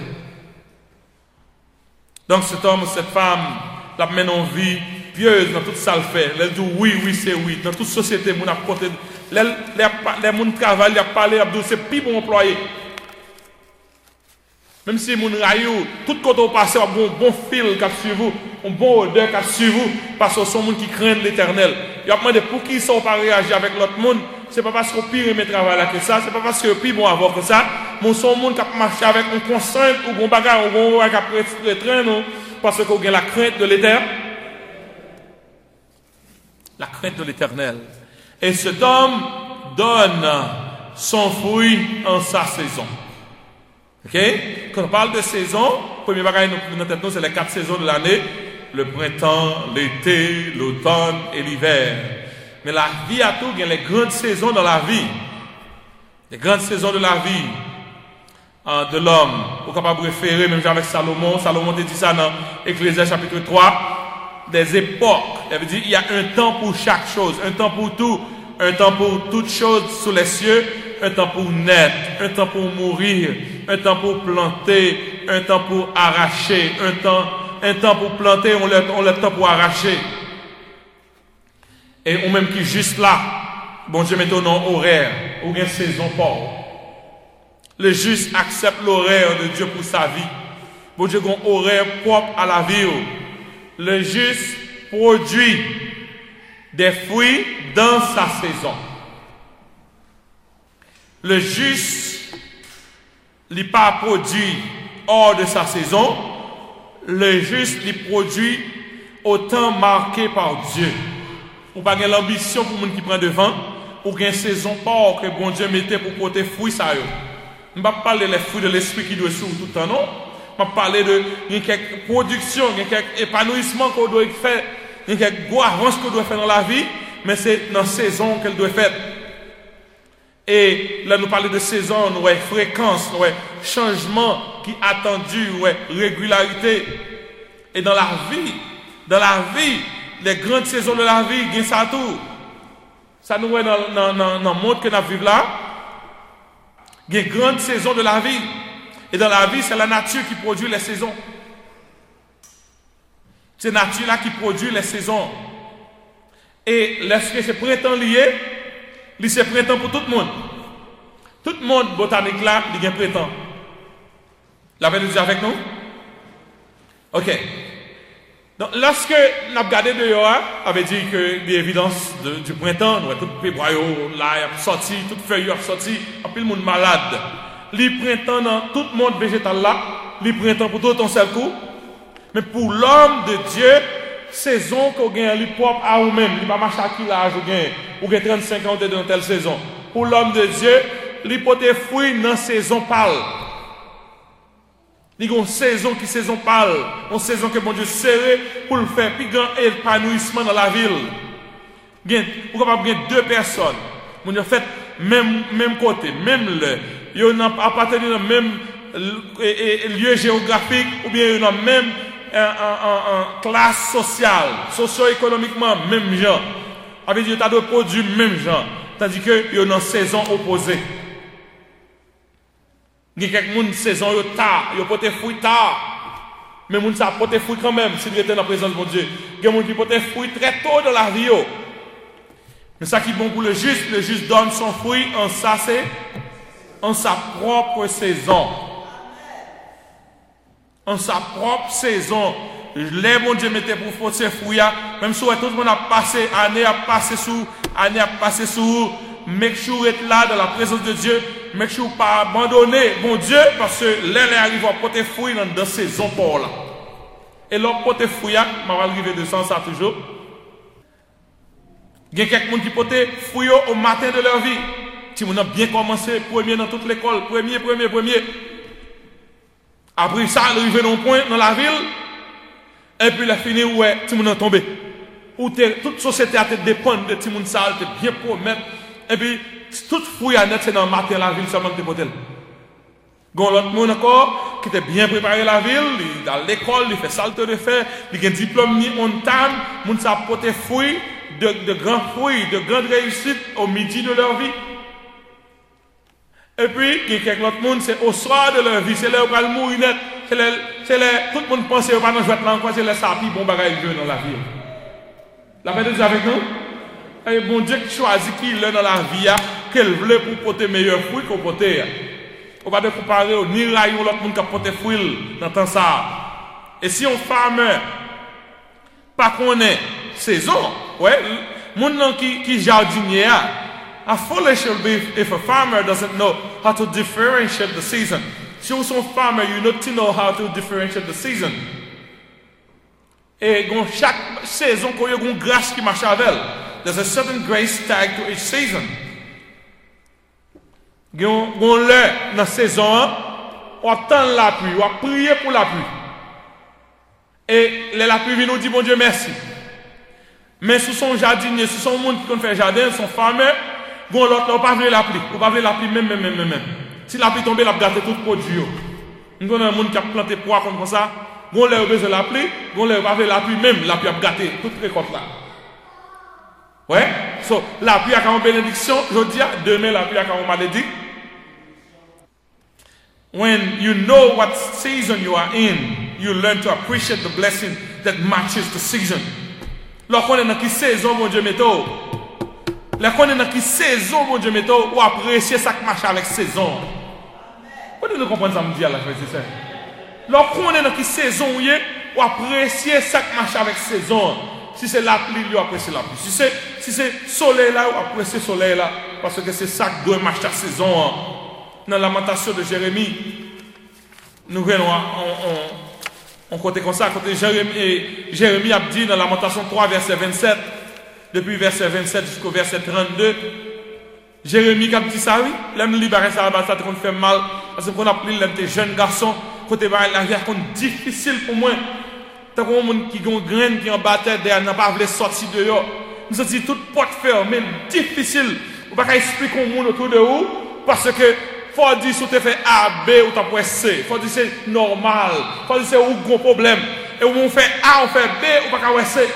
Donc cet homme, cette femme, la mène en vie pieuse dans toute ça le fait. Elle dit oui, oui, c'est oui. Dans toute société, mon apporté, les les gens travaillent, ils parlent, ils disent c'est plus bon employé. Même si mon rayon, tout côté au passé, un bon bon fil qui sur vous, un bon odeur qui sur vous, parce que ce sont gens qui craignent l'Éternel. Il a demandé pour qui ils sont pas réagir avec l'autre monde. C'est pas parce qu'on pire aimer travailler que ça, c'est pas parce que pire bon avoir que ça. Mon son monde qui marcher avec un conscience ou bon bagarre ou bon qui après train non parce qu'on a la crainte de l'Éternel. La crainte de l'Éternel. Et cet homme donne son fruit en sa saison. OK? Quand on parle de saison, premier bagage dans notre tête c'est les quatre saisons de l'année, le printemps, l'été, l'automne et l'hiver. Mais la vie a tout, il y a les grandes saisons dans la vie. Les grandes saisons de la vie hein, de l'homme. Vous êtes capable de référer, même avec Salomon. Salomon te dit ça dans Ecclésiaste chapitre trois. Des époques. Il veut dire il y a un temps pour chaque chose. Un temps pour tout. Un temps pour toutes choses sous les cieux. Un temps pour naître. Un temps pour mourir. Un temps pour planter. Un temps pour arracher. Un temps, un temps pour planter. On le, on le temps pour arracher. Et ou même qui juste là, bon Dieu met ton nom horaire, ou une saison pour. Le juste accepte l'horaire de Dieu pour sa vie. Bon Dieu a un horaire propre à la vie. Le juste produit des fruits dans sa saison. Le juste n'est pas produit hors de sa saison. Le juste lui produit au temps marqué par Dieu. Ou pas l'ambition pour les gens qui prennent devant, ou une saison pas que bon Dieu mettait pour porter fruits ça. Je ne vais pas parler des fruits de l'esprit qui doivent sur tout le temps, non. m'a parlé de il y a quelques productions, il y a quelques épanouissements qu'on doit faire, il y a quelques gros avances qu'on doit faire dans la vie, mais c'est dans la saison qu'elle doit faire. Et là, nous parlons de saison, nous avons fréquence, nous avons changement qui est attendu, nous avons régularité. Et dans la vie, dans la vie, les grandes saisons de la vie, il y a ça tout. Ça nous est dans, dans, dans, dans le monde que nous vivons là. Il y a une grande saison de la vie. Et dans la vie, c'est la nature qui produit les saisons. C'est la nature là qui produit les saisons. Et lorsque c'est printemps lié, c'est printemps pour tout le monde. Tout le monde botanique là, il y a un printemps. L'avez-vous dit avec nous? Ok. Donc, lorsque nous avons regardé dehors, on avait dit que l'évidence du printemps, nous avons tout les boyaux, là, il a sorti, toutes les feuilles ont sorti, et puis le monde malade. Le printemps dans tout le monde végétal là, le printemps pour tout un seul coup. Mais pour l'homme de Dieu, saison qu'on gagne, il propre à vous-même, il va marcher à qui l'âge ou gagne, ou gagne trente-cinq ans dans telle saison. Pour l'homme de Dieu, il peut être fruit dans saison pâle. Il y a une saison qui est saison pâle, une saison que mon Dieu serré pour le faire plus grand épanouissement dans la ville. Vous pouvez avoir deux personnes, mon Dieu fait même même côté, même le, ils ont appartenu dans le même lieu géographique ou bien ils ont même en classe sociale, socio-économiquement même genre. Avec Dieu, tu as deux produits même genre, tandis que ils ont une saison opposée. Il y a quelques gens qui saison tard, ils portent fruit tard. Mais les gens qui portent fruit quand même, s'ils étaient dans la présence de mon Dieu. Il y a des gens qui portent fruit très tôt dans la vie. Mais ça qui est bon pour le juste, le juste donne son fruit en sa, en sa propre saison. En sa propre saison. Les mon Dieu mettait pour faire ces fruits, même si tout le monde a passé, année a passé sous, année a passé sous, make sure être là dans la présence de Dieu. Mais je ne suis pas abandonné, mon Dieu, parce que l'un arrive à porter fruit dans cette saison pour là. Et l'autre porter fruit, je vais arriver de ça toujours. Il y a quelqu'un qui porte fruit au matin de leur vie. Si on a bien commencé, premier dans toute l'école, premier, premier, premier. Après ça, arrivé dans un point dans la ville, et puis la fini où est, si on a tombé. Où toute société a dépend de si on ça, bien promettre. Et puis, tout fruit à net, c'est dans le matin la ville seulement de potel. Gon l'autre monde encore, qui était bien préparé la ville, il dans l'école, il fait salte de fer, il a un diplôme ni on table, moun sa porté fruit, de, de grands fruits, de grandes réussites au midi de leur vie. Et puis, il y a quelques autres monde, c'est au soir de leur vie, c'est là où ils mourir net, c'est là, c'est là, tout le monde pense, pas dans le jouet là, c'est là, ça, puis bon bagage dans la vie. La paix de Dieu avec nous? Et bon Dieu qui choisit qui il est dans la vie, qu'elle veut pour porter meilleur fruit qu'on porte. On va pas comparer au ni rayon l'autre monde qui a porté fruit dans temps ça. Et si on farmer, pas qu'on est saison, ouais, monde qui qui jardinier, a foolish will be if a farmer doesn't know how to differentiate the season. Si on sont farmer, you need to know how to differentiate the season. Et dans chaque saison, il y a une grâce qui marche avec elle. There's a certain grace tag to each season. On l'a dans la saison, on attend la pluie, on prie pour la pluie. Et la pluie vient nous dire, bon Dieu, merci. Mais sous son jardinier, sous son monde qui fait jardin, son farmer, on l'autre, on ne pas la pluie. On ne pas la pluie même, même, même, même. Si la pluie tombe, il a gâté tout le produit. Nous avons un monde qui a planté poids comme ça. On l'a besoin de la pluie, on l'a pas la pluie même, la pluie a gâté toute récolte là. Ouais, so la pluie a une bénédiction, je dis demain la pluie a une malédiction. When you know what season you are in, you learn to appreciate the blessing that matches the season. Lorsqu'on est dans quelle saison mon Dieu métaux, lorsqu'on est dans quelle saison mon Dieu métaux, ou apprécier ça qui marche avec saison. Vous devez comprendre ça me dit à la fin c'est ça. Lorsqu'on est dans quelle saison ou apprécier ça qui marche avec saison. Si c'est la pluie, vous appréciez la pluie. Si c'est si c'est soleil là, vous appréciez le soleil là. Parce que c'est ça qui doit marcher à saison. Hein. Dans la lamentation de Jérémie, nous venons on côté comme ça, côté Jérémie, et Jérémie a dit dans la lamentation trois, verset vingt-sept, depuis verset vingt-sept jusqu'au verset trente-deux, Jérémie qui a dit ça, oui, l'aime libérer ça, ça te fait mal, parce qu'on a pris l'un des jeunes garçons, côté la vie est difficile pour moi. Tant qu'on monde qui ont graine qui en bataille derrière n'a pas voulu sortir dehors. Nous sommes toute porte fermée, difficile. On pas expliquer au monde autour de vous parce que faut dire si tu fait A, B ou tu as C. Faut dire c'est normal. Faut dire c'est un gros problème. Et où on fait A, on fait B ou pas qu'à C.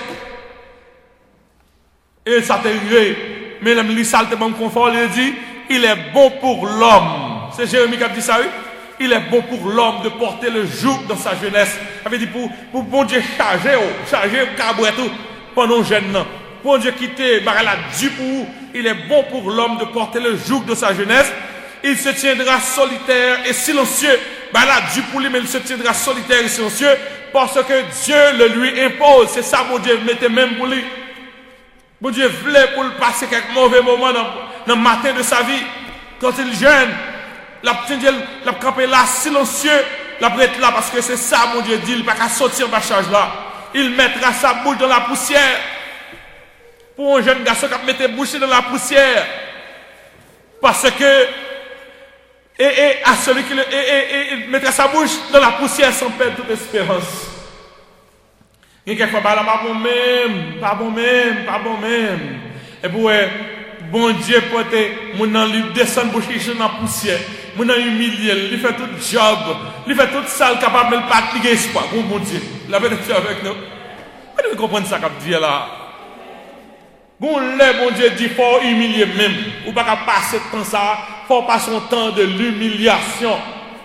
Et ça t'est arrivé. Mais le ministre de bon confort, il dit, il est bon pour l'homme. C'est Jérémie qui a dit ça, oui? Il est bon pour l'homme de porter le joug dans sa jeunesse. Ça veut dire pour, pour bon Dieu charger, charger cabret tout pendant jeune. Bon Dieu quitter, bah la dû pour vous. Il est bon pour l'homme de porter le joug de sa jeunesse. Il se tiendra solitaire et silencieux. Bah la dû pour lui, mais il se tiendra solitaire et silencieux parce que Dieu le lui impose. C'est ça, mon Dieu, mettez même pour lui. Bon Dieu voulait pour le passer quelques mauvais moments dans, dans le matin de sa vie. Quand il est jeune, la la camper là, silencieux, la prête là, parce que c'est ça, mon Dieu dit, il ne va pas sortir de la charge là. Il mettra sa bouche dans la poussière. Pour un jeune garçon qui mettre bouche dans la poussière. Parce que, et, et à celui qui le, et, et, et, il mettra sa bouche dans la poussière sans perdre toute espérance. Et quelquefois, bah là, pas bon même, pas bon même, pas bon même. Et pour, bon Dieu, porter, mon nom lui descend bouche dans la poussière. Mon nom humilié, il fait tout job, il fait tout ça, capable de ne pas lier espoir. Bon, bon Dieu, la vérité avec nous. Vous devez comprendre ça, comme dit là. Bon, le bon Dieu dit, il faut humilier même. Ou pas passer de temps ça, il faut passer son temps de l'humiliation.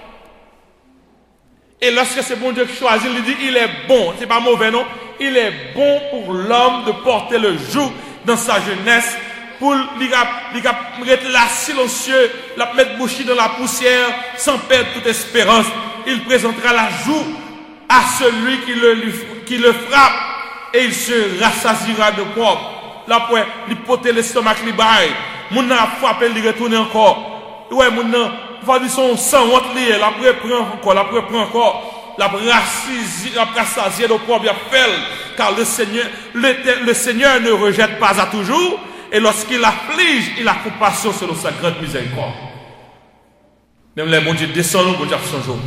Et lorsque c'est bon Dieu qui choisit, il dit, il est bon. C'est pas mauvais, non? Il est bon pour l'homme de porter le joug dans sa jeunesse, pour lui mettre la silencieux, la mettre bouchie dans la poussière, sans perdre toute espérance. Il présentera la joue à celui qui le, qui le frappe, et il se rassasiera de propre. Là, pour lui porter l'estomac, lui baille. Mon n'a frappé, il retourne encore. Ouais, mon n'a, va dire son sang, honte lié, la prend encore, la prend encore. La rassasier, la rassasier de propre, il a fait, car le Seigneur, le, le Seigneur ne rejette pas à toujours, et lorsqu'il afflige, il a compassion selon sa grande miséricorde. Même les bon Dieu descend, le bon Dieu son jour.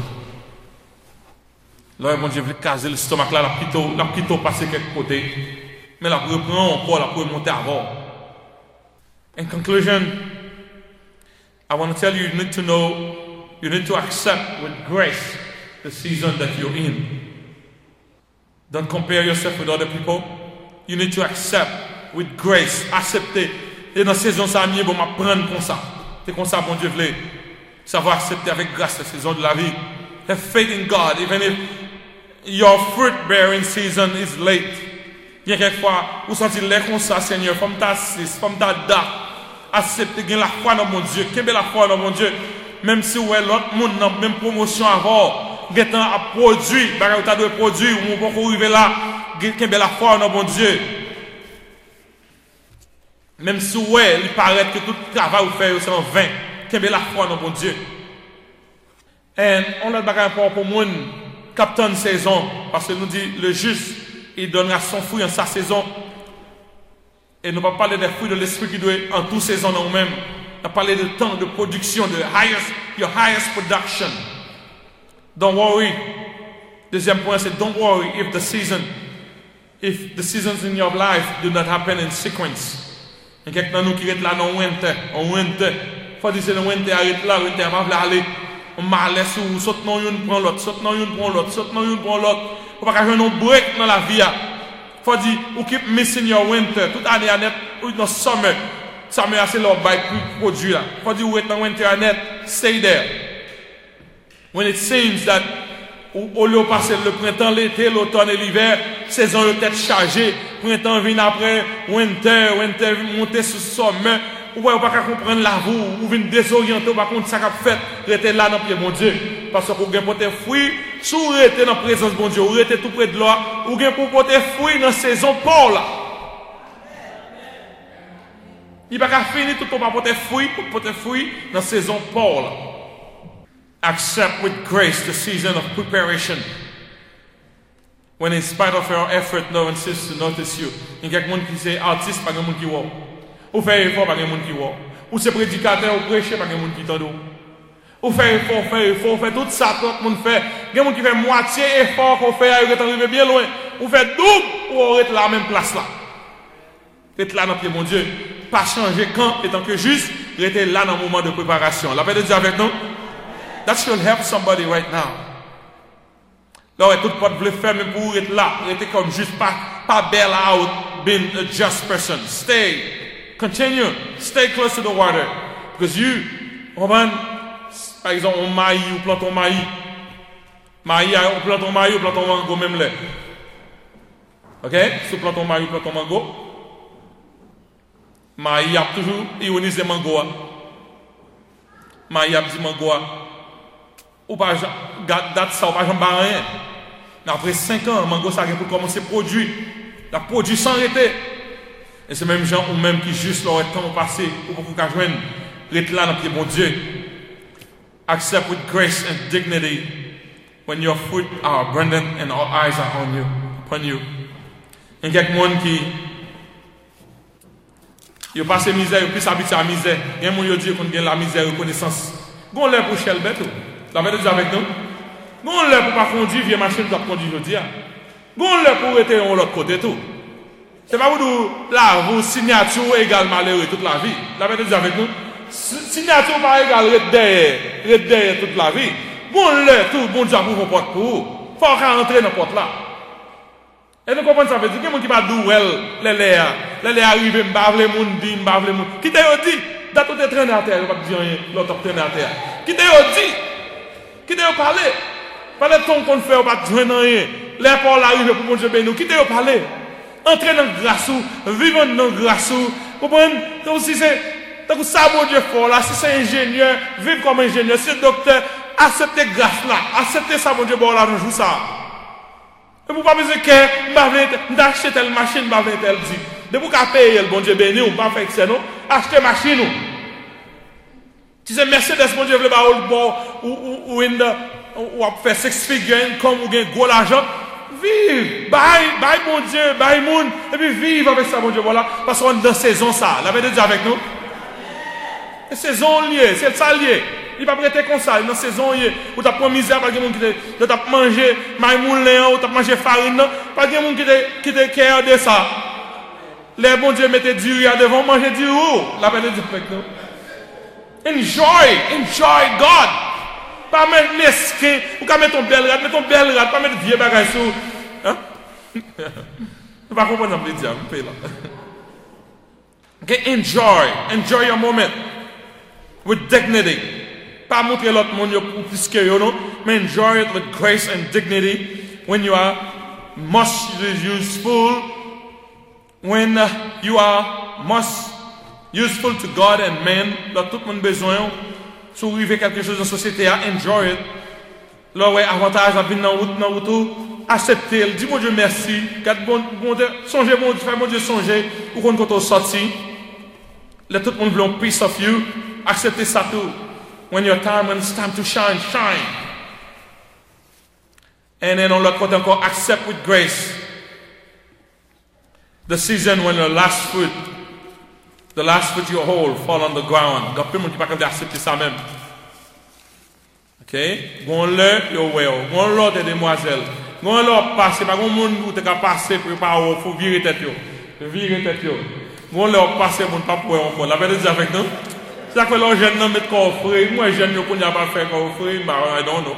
Là, bon Dieu veut caser l'estomac là, la petite, la petite passer quelque côté. Mais la reprend encore, la pour monter avant. In conclusion, I want to tell you, you need to know, you need to accept with grace the season that you're in. Don't compare yourself with other people. You need to accept with grace, accepter. Et dans la saison, ça mieux, bon, m'apprendre comme ça. C'est comme ça, bon Dieu voulait. Savoir accepter avec grâce la saison de la vie. Have faith in God, even if your fruit bearing season is late. Il y a quelquefois, vous sentez l'air comme ça, Seigneur, comme ta six, comme ta da, acceptez la foi dans mon Dieu, qu'est-ce que la foi dans mon Dieu, même si vous avez l'autre monde, dans même promotion avant, vous avez à produire, vous avez produire, vous pouvez arriver là, qu'est-ce que la foi dans mon Dieu. Même si vous avez, il paraît que tout le travail que vous faites, c'est en vain, qu'est-ce que la foi dans mon Dieu. Et on a des pour pour moi, captain saison, parce que nous dit le juste, il donnera son fruit en sa saison. Et nous ne pas parler des fruits de l'esprit qui doit en toute saison dans nous-mêmes. On va parler de temps de production, de highest, your highest production. Don't worry. Deuxième point, c'est don't worry if the season, if the seasons in your life do not happen in sequence. Il y a quelqu'un de nous qui est là dans le winter, en winter. Il faut dire que le winter arrête là, le winter va aller. On m'a laissé ou saute non une prend l'autre, saute non une prend l'autre, saute non une prend l'autre. Faut pas jouer un break dans la vie. Faut dire, ou keep missing your winter. Toute année à net, ou dans summer. Summer, c'est leur bail plus produit là. Faut dire, ou est dans winter à net, stay there. When it seems that, au lieu de passer le printemps, l'été, l'automne et l'hiver, saison de tête chargée, printemps vient après, winter, winter monter sur summer. Ou ne pas comprendre la roue, ou venir désorienter, ou pas comprendre ça qu'a fait, rester là dans le pied, mon Dieu. Parce que vous avez porté fruit, si vous restez dans la présence de mon Dieu, vous restez tout près de l'eau, vous avez pour porter fruit dans la saison Paul là. Il n'y a pas fini tout pour porter fruit, pour porter fruit dans la saison Paul. Accept with grace the season of preparation. When in spite of your effort, no one seems to notice you. Il y a quelqu'un qui c'est artiste, pas quelqu'un qui voit. Ou fait effort, pas quelqu'un qui voit. Ou c'est prédicateur, ou prêcher, pas quelqu'un qui t'en donne. Ou fait effort, fait effort, fait tout ça, tout le monde fait. Il y a des gens qui font moitié effort qu'on fait, ils sont arrivés bien loin. Ou fait double, ou on est à la même place là. Être là dans le pied, mon Dieu. Pas changer quand, étant que juste, rester là dans le moment de préparation. La paix de Dieu avec nous. That should help somebody right now. Là, tout le monde veut faire, mais pour être là, rester comme juste pas, pas bail out, being a just person. Stay. Continue. Stay close to the water. Because you, woman, par exemple, on maïs, ou plante ton maïs. Maïs, on plante ton maïs, ou plante ton mango, même là. Ok? Si on plante ton maïs, ou plante ton mango. Maïs, il y a toujours ironisé mango. Maïs, il y a dit mango. Ou pas, date ça, ou pas, j'en bats rien. Mais après cinq ans, mango, ça vient pour commencer à produire. La produit sans arrêter. Et c'est même gens ou même qui juste leur temps passé pour pour qu'on joindre rester là dans le pied bon Dieu. Accept with grace and dignity when your foot are abundant and our eyes are on you, upon you. Il y a quelqu'un qui il passe misère, il plus habitué à la misère. Il y a des gens qui disent qu'on gagne la misère, reconnaissance. Gon l'air pour Shell Beto. La veille de avec nous. Gon l'air pour pas conduire vieille machine doit conduire aujourd'hui. Gon l'air pour être de l'autre côté tout. C'est pas vous là, vous signature égale malheureux toute la vie. La veille de avec nous. Signature pas égale être derrière, être derrière toute la vie. Gon l'air tout, bon Dieu pour vos portes pour vous. Faut qu'on rentrer dans porte là. Et nous comprenons ça veut dire que quelqu'un qui va douel les les les les arriver m'bave les monde dit m'bave les monde qui t'a dit date tout traîner à terre pas dire rien l'autre traîner à terre qui t'a dit qui t'a parlé parler ton qu'on fait pas joindre rien les Paul arrive pour mon Dieu béni qui t'a parlé entrer dans grâce vivre dans grâce comprendre donc si c'est donc ça mon Dieu fort là si c'est ingénieur vivre comme ingénieur si docteur accepter grâce là accepter ça mon Dieu bon là jour ça. Et pour pas besoin que d'acheter telle machine, m'a telle dit. De pour qu'à payer le bon Dieu béni, on pas faire ça non, acheter machine ou. Si c'est Mercedes bon Dieu veut pas ou ou ou in ou a faire six figure income ou gain gros l'argent, vive, bye bye bon Dieu, bye moun et puis vive avec ça bon Dieu voilà parce qu'on est dans saison ça. La paix de Dieu avec nous. Et saison liée, c'est ça lié. Il va prêter comme ça, dans la saison, où tu as pris misère, pas de monde qui t'a mangé maïmoulin, ou tu as mangé farine, pas de monde qui t'a cœur de ça. Les bons Dieu mettaient du riz devant, manger du riz. La paix de Dieu avec nous. Enjoy, enjoy God. Pas mettre mesquin, ou pas mettre ton bel rat, mettre ton bel rat, pas mettre vieux bagage sur. Hein? Tu vas comprendre ce que je veux dire, là. Okay, enjoy, enjoy your moment with dignity. Pas montrer l'autre monde plus que you know, mais enjoy it with grace and dignity when you are most useful, when uh, you are most useful to God and man. Là, tout le monde besoin. Si vous vivez quelque chose dans la société, enjoy it. Là, ouais, avantage à venir dans la route, dans la route, acceptez-le. Dis mon Dieu merci. Bon, bon Dieu, songez, bon Dieu, fais mon Dieu songer. Ou quand vous sorti, là, tout le monde veut peace of you. Acceptez ça tout. When your time, when it's time to shine, shine. And then on l'autre côté encore, accept with grace the season when the last fruit, the last fruit you hold, fall on the ground. Il y a peu de monde qui ne peut pas accepter ça même. Ok? Gon le, yo well. Gon l'autre demoiselle. Gon l'autre passe, pas gon monde où tu as passé pour pas il faut virer tête yo. Virer tête yo. Gon l'autre passe, mon pas pour on fond. La paix de Dieu avec nous. C'est ça que les jeunes ne mettent qu'au frais. Moi, les jeunes ne connaissent pas faire qu'au frais. I don't know.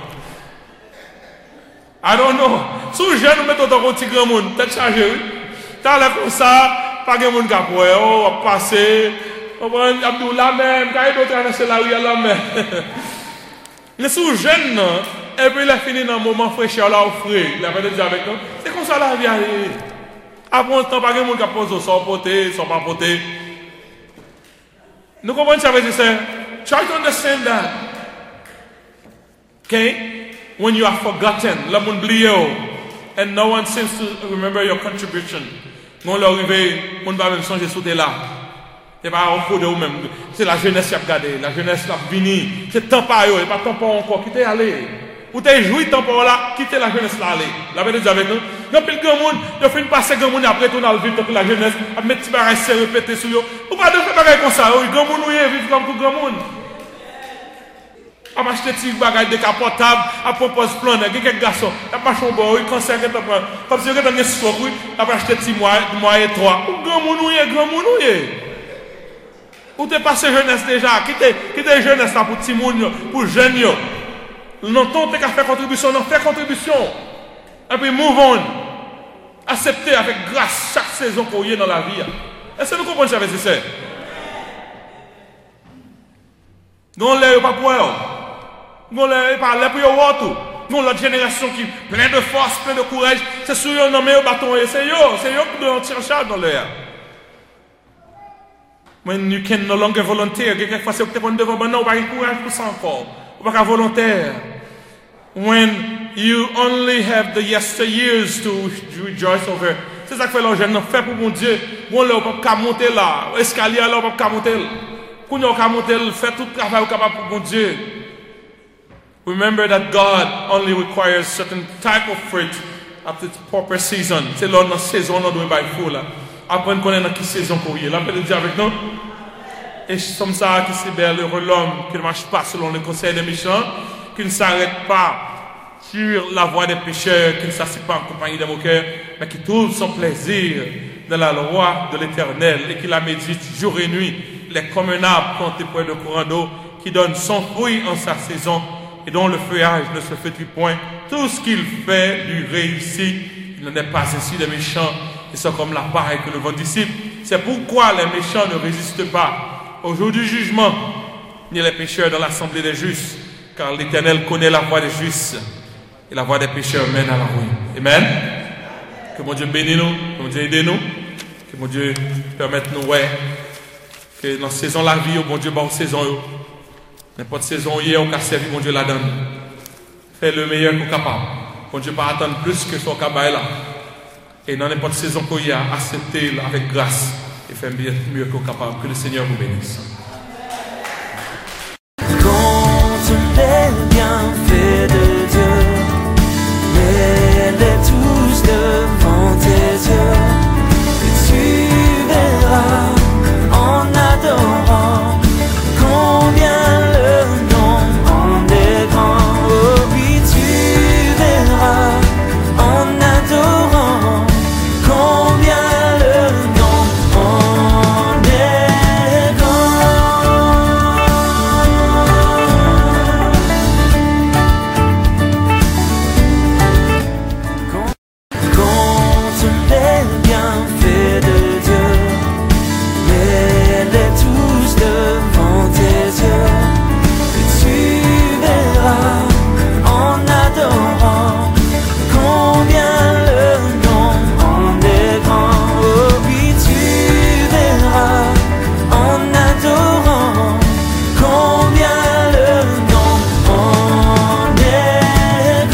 I don't know. Si les jeunes mettent autant qu'au petit grand monde, peut-être chargé, oui. T'as l'air comme ça, pas de monde qui a pour eux, on va passer. On va dire la même, quand il doit traverser la rue, la même. Mais si les jeunes, et puis il a fini dans un moment fraîcheur là au frais, il a fait déjà avec nous. C'est comme ça la vie arrive. Après un temps, pas de monde qui a posé sans poter, sans pas poter. Nous comprenons ça, veut dire, try to understand that. Okay? When you are forgotten, le monde oublie, and no one seems to remember your contribution. Nous l'arrivée, on ne va même songer sous tes là. C'est pas au fond de vous-même. C'est la jeunesse qui a regardé, la jeunesse qui a fini. C'est temps pas yo, et pas temps pas encore. Qui t'est allé? Ou t'es joué temps pas là, quittez la jeunesse là aller. La veille de avec nous. Il y a plein de grand monde, il fait une passe grand monde après tout dans le vivre la jeunesse, à mettre petit bagage se répéter sur yo. Ou pas de faire bagage comme ça, oui, grand monde oui, vivre comme tout grand monde. à acheter des bagages décapotables, à propose plan, il y a quelques garçons, à marcher au bord, il conseille que comme si vous avez un stock, à acheter des mois et trois. Ou grand monde ou grand monde ou Ou t'es passé jeunesse déjà, qui t'es jeunesse là pour petit monde, pour jeunes yo. Non, ton t'es qu'à faire contribution, non, faire contribution. Et puis move on. Accepter avec grâce chaque saison qu'on y est dans la vie. Est-ce que nous comprenons ça, c'est ça? Non, l'air pas pour eux. Non, l'air pas l'air pour eux tout. Non, l'autre génération qui plein de force, plein de courage, c'est sur eux non mais au bâton, c'est eux, c'est eux qui doivent tirer charge dans l'air. When you can no longer volunteer, quelquefois c'est que tu es devant, ben non, on va avoir courage pour ça encore. On va pas volontaire. When you only have the yesteryears to rejoice over. C'est ça que fait l'homme, non, fait pour mon Dieu. Bon, là, on peut pas monter là. Escalier là, on peut pas monter. Quand on peut monter, fait tout le travail capable pour mon Dieu. Remember that God only requires certain type of fruit at its proper season. C'est là, dans la saison, on doit être fou là. Après, on connaît dans quelle saison qu'on est. Là, peut-être dire avec nous. Et comme ça, qui c'est bel, heureux l'homme qui ne marche pas selon le conseil des méchants, qui ne s'arrête pas sur la voie des pécheurs, qui ne s'assied pas en compagnie des moqueurs, mais qui trouve son plaisir dans la loi de l'Éternel et qui la médite jour et nuit. Il est comme un arbre planté près de courant d'eau qui donne son fruit en sa saison et dont le feuillage ne se flétrit point. Tout ce qu'il fait lui réussit. Il n'en est pas ainsi des méchants. Ils sont comme la paille que le vent dissipe. C'est pourquoi les méchants ne résistent pas au jour du jugement, ni les pécheurs dans l'assemblée des justes, car l'Éternel connaît la voie des justes et la voie des pécheurs mène à la ruine. Amen. Que mon Dieu bénisse nous, que mon Dieu aide nous, que mon Dieu permette nous, ouais, que dans la saison la vie, mon Dieu, bon saison, n'importe saison hier, on a servi, mon Dieu la donne. Fais le meilleur qu'on est capable. Mon Dieu, pas attendre plus que son cabaye là. Et dans n'importe saison qu'on y a, accepter avec grâce et faire bien mieux qu'on est capable. Que le Seigneur vous bénisse. Compte les bienfaits de Dieu, mets-les tous devant tes yeux, et tu verras en adorant combien le nom en est grand. Oh oui, tu verras en adorant combien le nom en est grand. Compte les bienfaits de Dieu, mets-les tous devant tes yeux, et tu verras en adorant combien le nom en est grand. Oh oui, tu verras en adorant combien le nom en est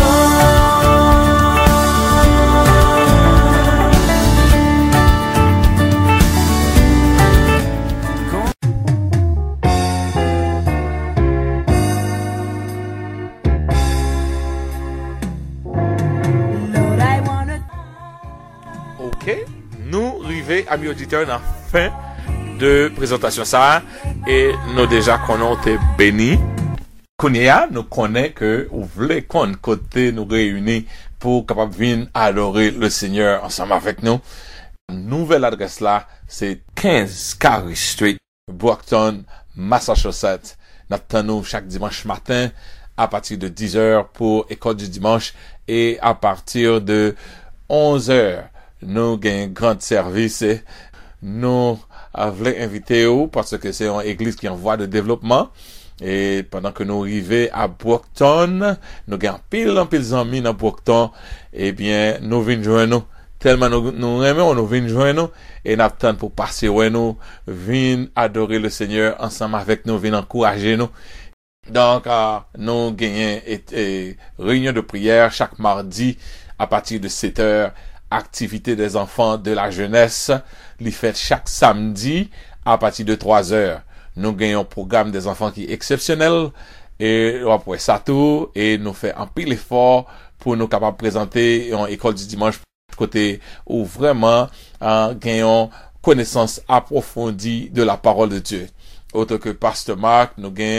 Lord, I wanna Ok, nous arrivons, amis auditeurs, dans la fin de présentation ça, et nous déjà qu'on été bénis. Kounia, nous connaissons que vous voulez qu'on côté nous réunir pour capable venir adorer le Seigneur ensemble avec nous. Nouvelle adresse là, c'est quinze Carey Street, Brockton, Massachusetts. Nous attendons chaque dimanche matin à partir de dix heures pour école du dimanche et à partir de onze heures, nous avons un grand service et nous voulons inviter vous parce que c'est une église qui est en voie de développement. Et pendant que nous arrivons à Brockton, nous avons pile en pile d'amis dans Brockton, eh bien, nous venons joindre nous. Tellement nous, nous aimons, nous venons joindre nous. Et nous attendons pour passer ouais nous, venir adorer le Seigneur ensemble avec nous, venir encourager nous. Donc, euh, nous gagnons une réunion de prière chaque mardi à partir de sept heures. Activité des enfants de la jeunesse, les fêtes chaque samedi à partir de trois heures. Nous gagnons un programme des enfants qui est exceptionnel et après ça tout et nous fait un pile effort pour nous capables de présenter en école du dimanche côté où vraiment euh, gagnons connaissance approfondie de la parole de Dieu. Autre que Pasteur Marc, nous gagnons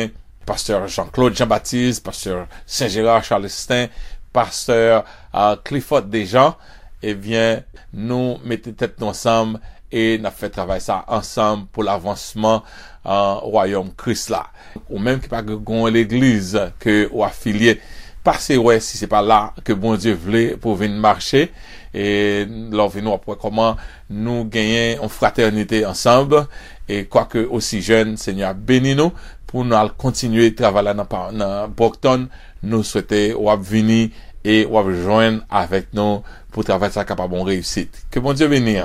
pasteur Jean-Claude Jean-Baptiste, pasteur Saint-Gérard Charlestin, pasteur uh, Clifford Desjans, eh bien, nous mettons tête ensemble et nous fait travailler ça ensemble pour l'avancement en royaume Christ là. Ou même qui pas gon l'église que ou affilié, passez ouais si c'est pas là que bon Dieu voulait pour venir marcher et leur venir après comment nous gagner en fraternité ensemble et quoique aussi jeune, Seigneur bénis nous pour nous continuer à travailler dans dans Brockton, nous souhaiter ou venir et ou joindre avec nous pour travailler ça capable de réussite. Que bon Dieu bénisse.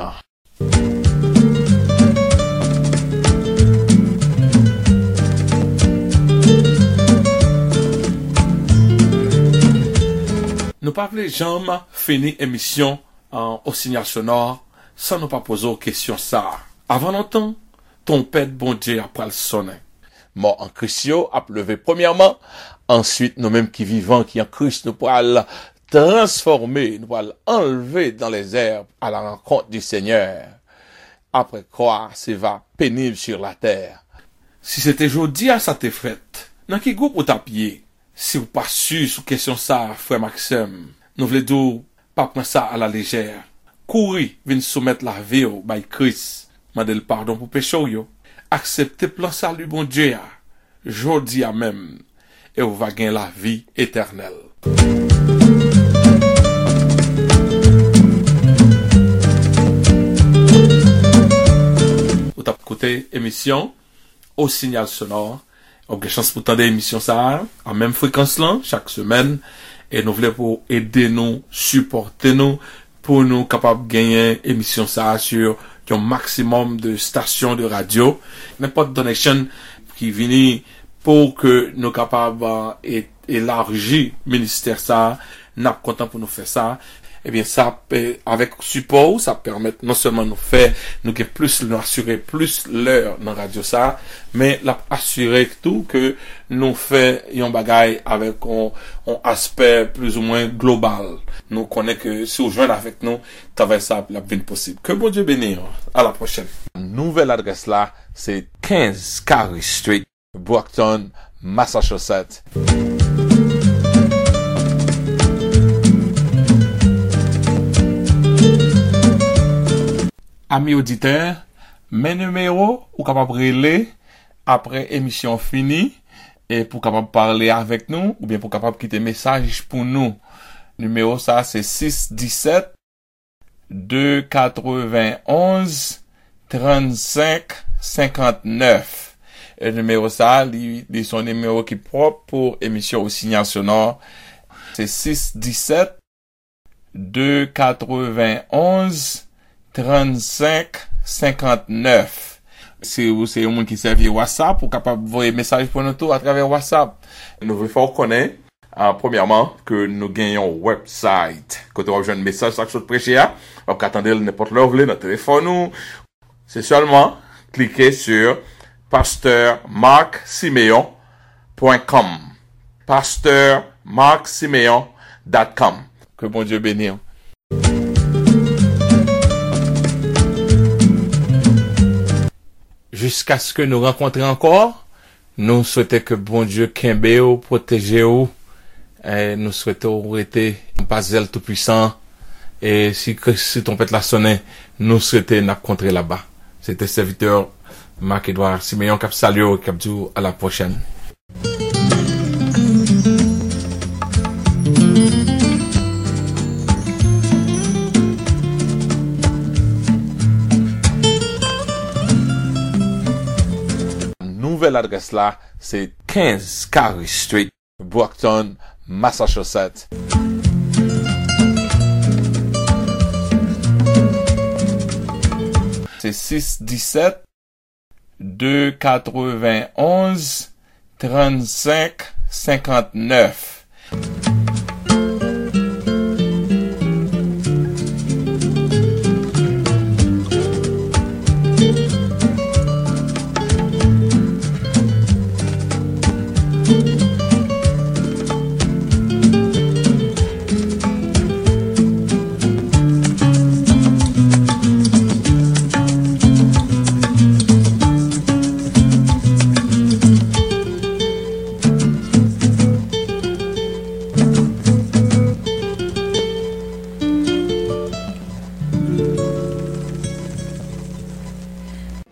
Nous pas les jambes fini émission en au signal sonore sans nous pas poser question ça. Avant longtemps, ton père bon Dieu après le sonner. Mort en Christ a levé premièrement, ensuite nous-mêmes qui vivons qui en Christ nous pourrons transformer, nous pourrons enlever dans les airs à la rencontre du Seigneur. Après croire, c'est va pénible sur la terre. Si c'était jeudi à ça t'est fait, dans qui groupe ou tapier? Si vous pas sûr sur question ça, frère Maxime, nous voulons dire, pas prendre ça à la légère. Courir, venir soumettre la vie au by Christ. Mandez le pardon pour péché yo. Acceptez plan salut bon Dieu. Jodi à même. Et vous va gagner la vie éternelle. Vous avez écouté émission au signal sonore. On a chance pour tendre émission ça à même fréquence là chaque semaine et nous voulons pour aider nous, supporter nous pour nous capables de gagner émission ça sur un maximum de stations de radio, n'importe donation qui vient pour que nous capables d'élargir le ministère ça, n'a pas content pour nous faire ça. Eh bien, ça, avec support, ça permet non seulement nous faire, nous gagner plus, nous assurer plus l'heure dans la radio ça, mais la assurer tout que nous fait un bagage avec un, un aspect plus ou moins global. Nous connaissons que si vous joignez avec nous, travail ça, la bien possible. Que bon Dieu bénisse. À la prochaine. Nouvelle adresse là, c'est quinze Carey Street, Brockton, Massachusetts. Amis auditeurs, mes numéros, ou capable relayer après émission finie, et pour capable parler avec nous, ou bien pour capable quitter message pour nous. Numéro ça, c'est six un sept, deux neuf un, trente-cinq cinquante-neuf. Et le numéro ça, il son numéro qui est propre pour émission au signal sonore. C'est six un sept, deux neuf un, trente-cinq cinquante-neuf. Si vous c'est un monde qui servent WhatsApp, pour capable envoyer message pour nous tout à travers WhatsApp. Nous voulons faire connaître, euh, premièrement, que nous gagnons un website. Quand on rejoint un message, chaque chose prêché, on peut attendre n'importe où, notre téléphone, nous. C'est seulement cliquer sur pasteur marc siméon point com. pasteur marc siméon point com. Que bon Dieu bénisse. Jusqu'à ce que nous rencontrions encore, nous souhaitons que bon Dieu kembe ou protège ou, et nous souhaitons rester en Basel tout puissant, et si si ton pète la sonne, nous souhaitons n'a contrer là-bas. C'était serviteur Marc-Edouard Siméon Cap Salio, Cap dit à la prochaine. Nouvelle adresse là, c'est quinze Carey Street, Brockton, Massachusetts. C'est six un sept, deux neuf un, trente-cinq cinquante-neuf.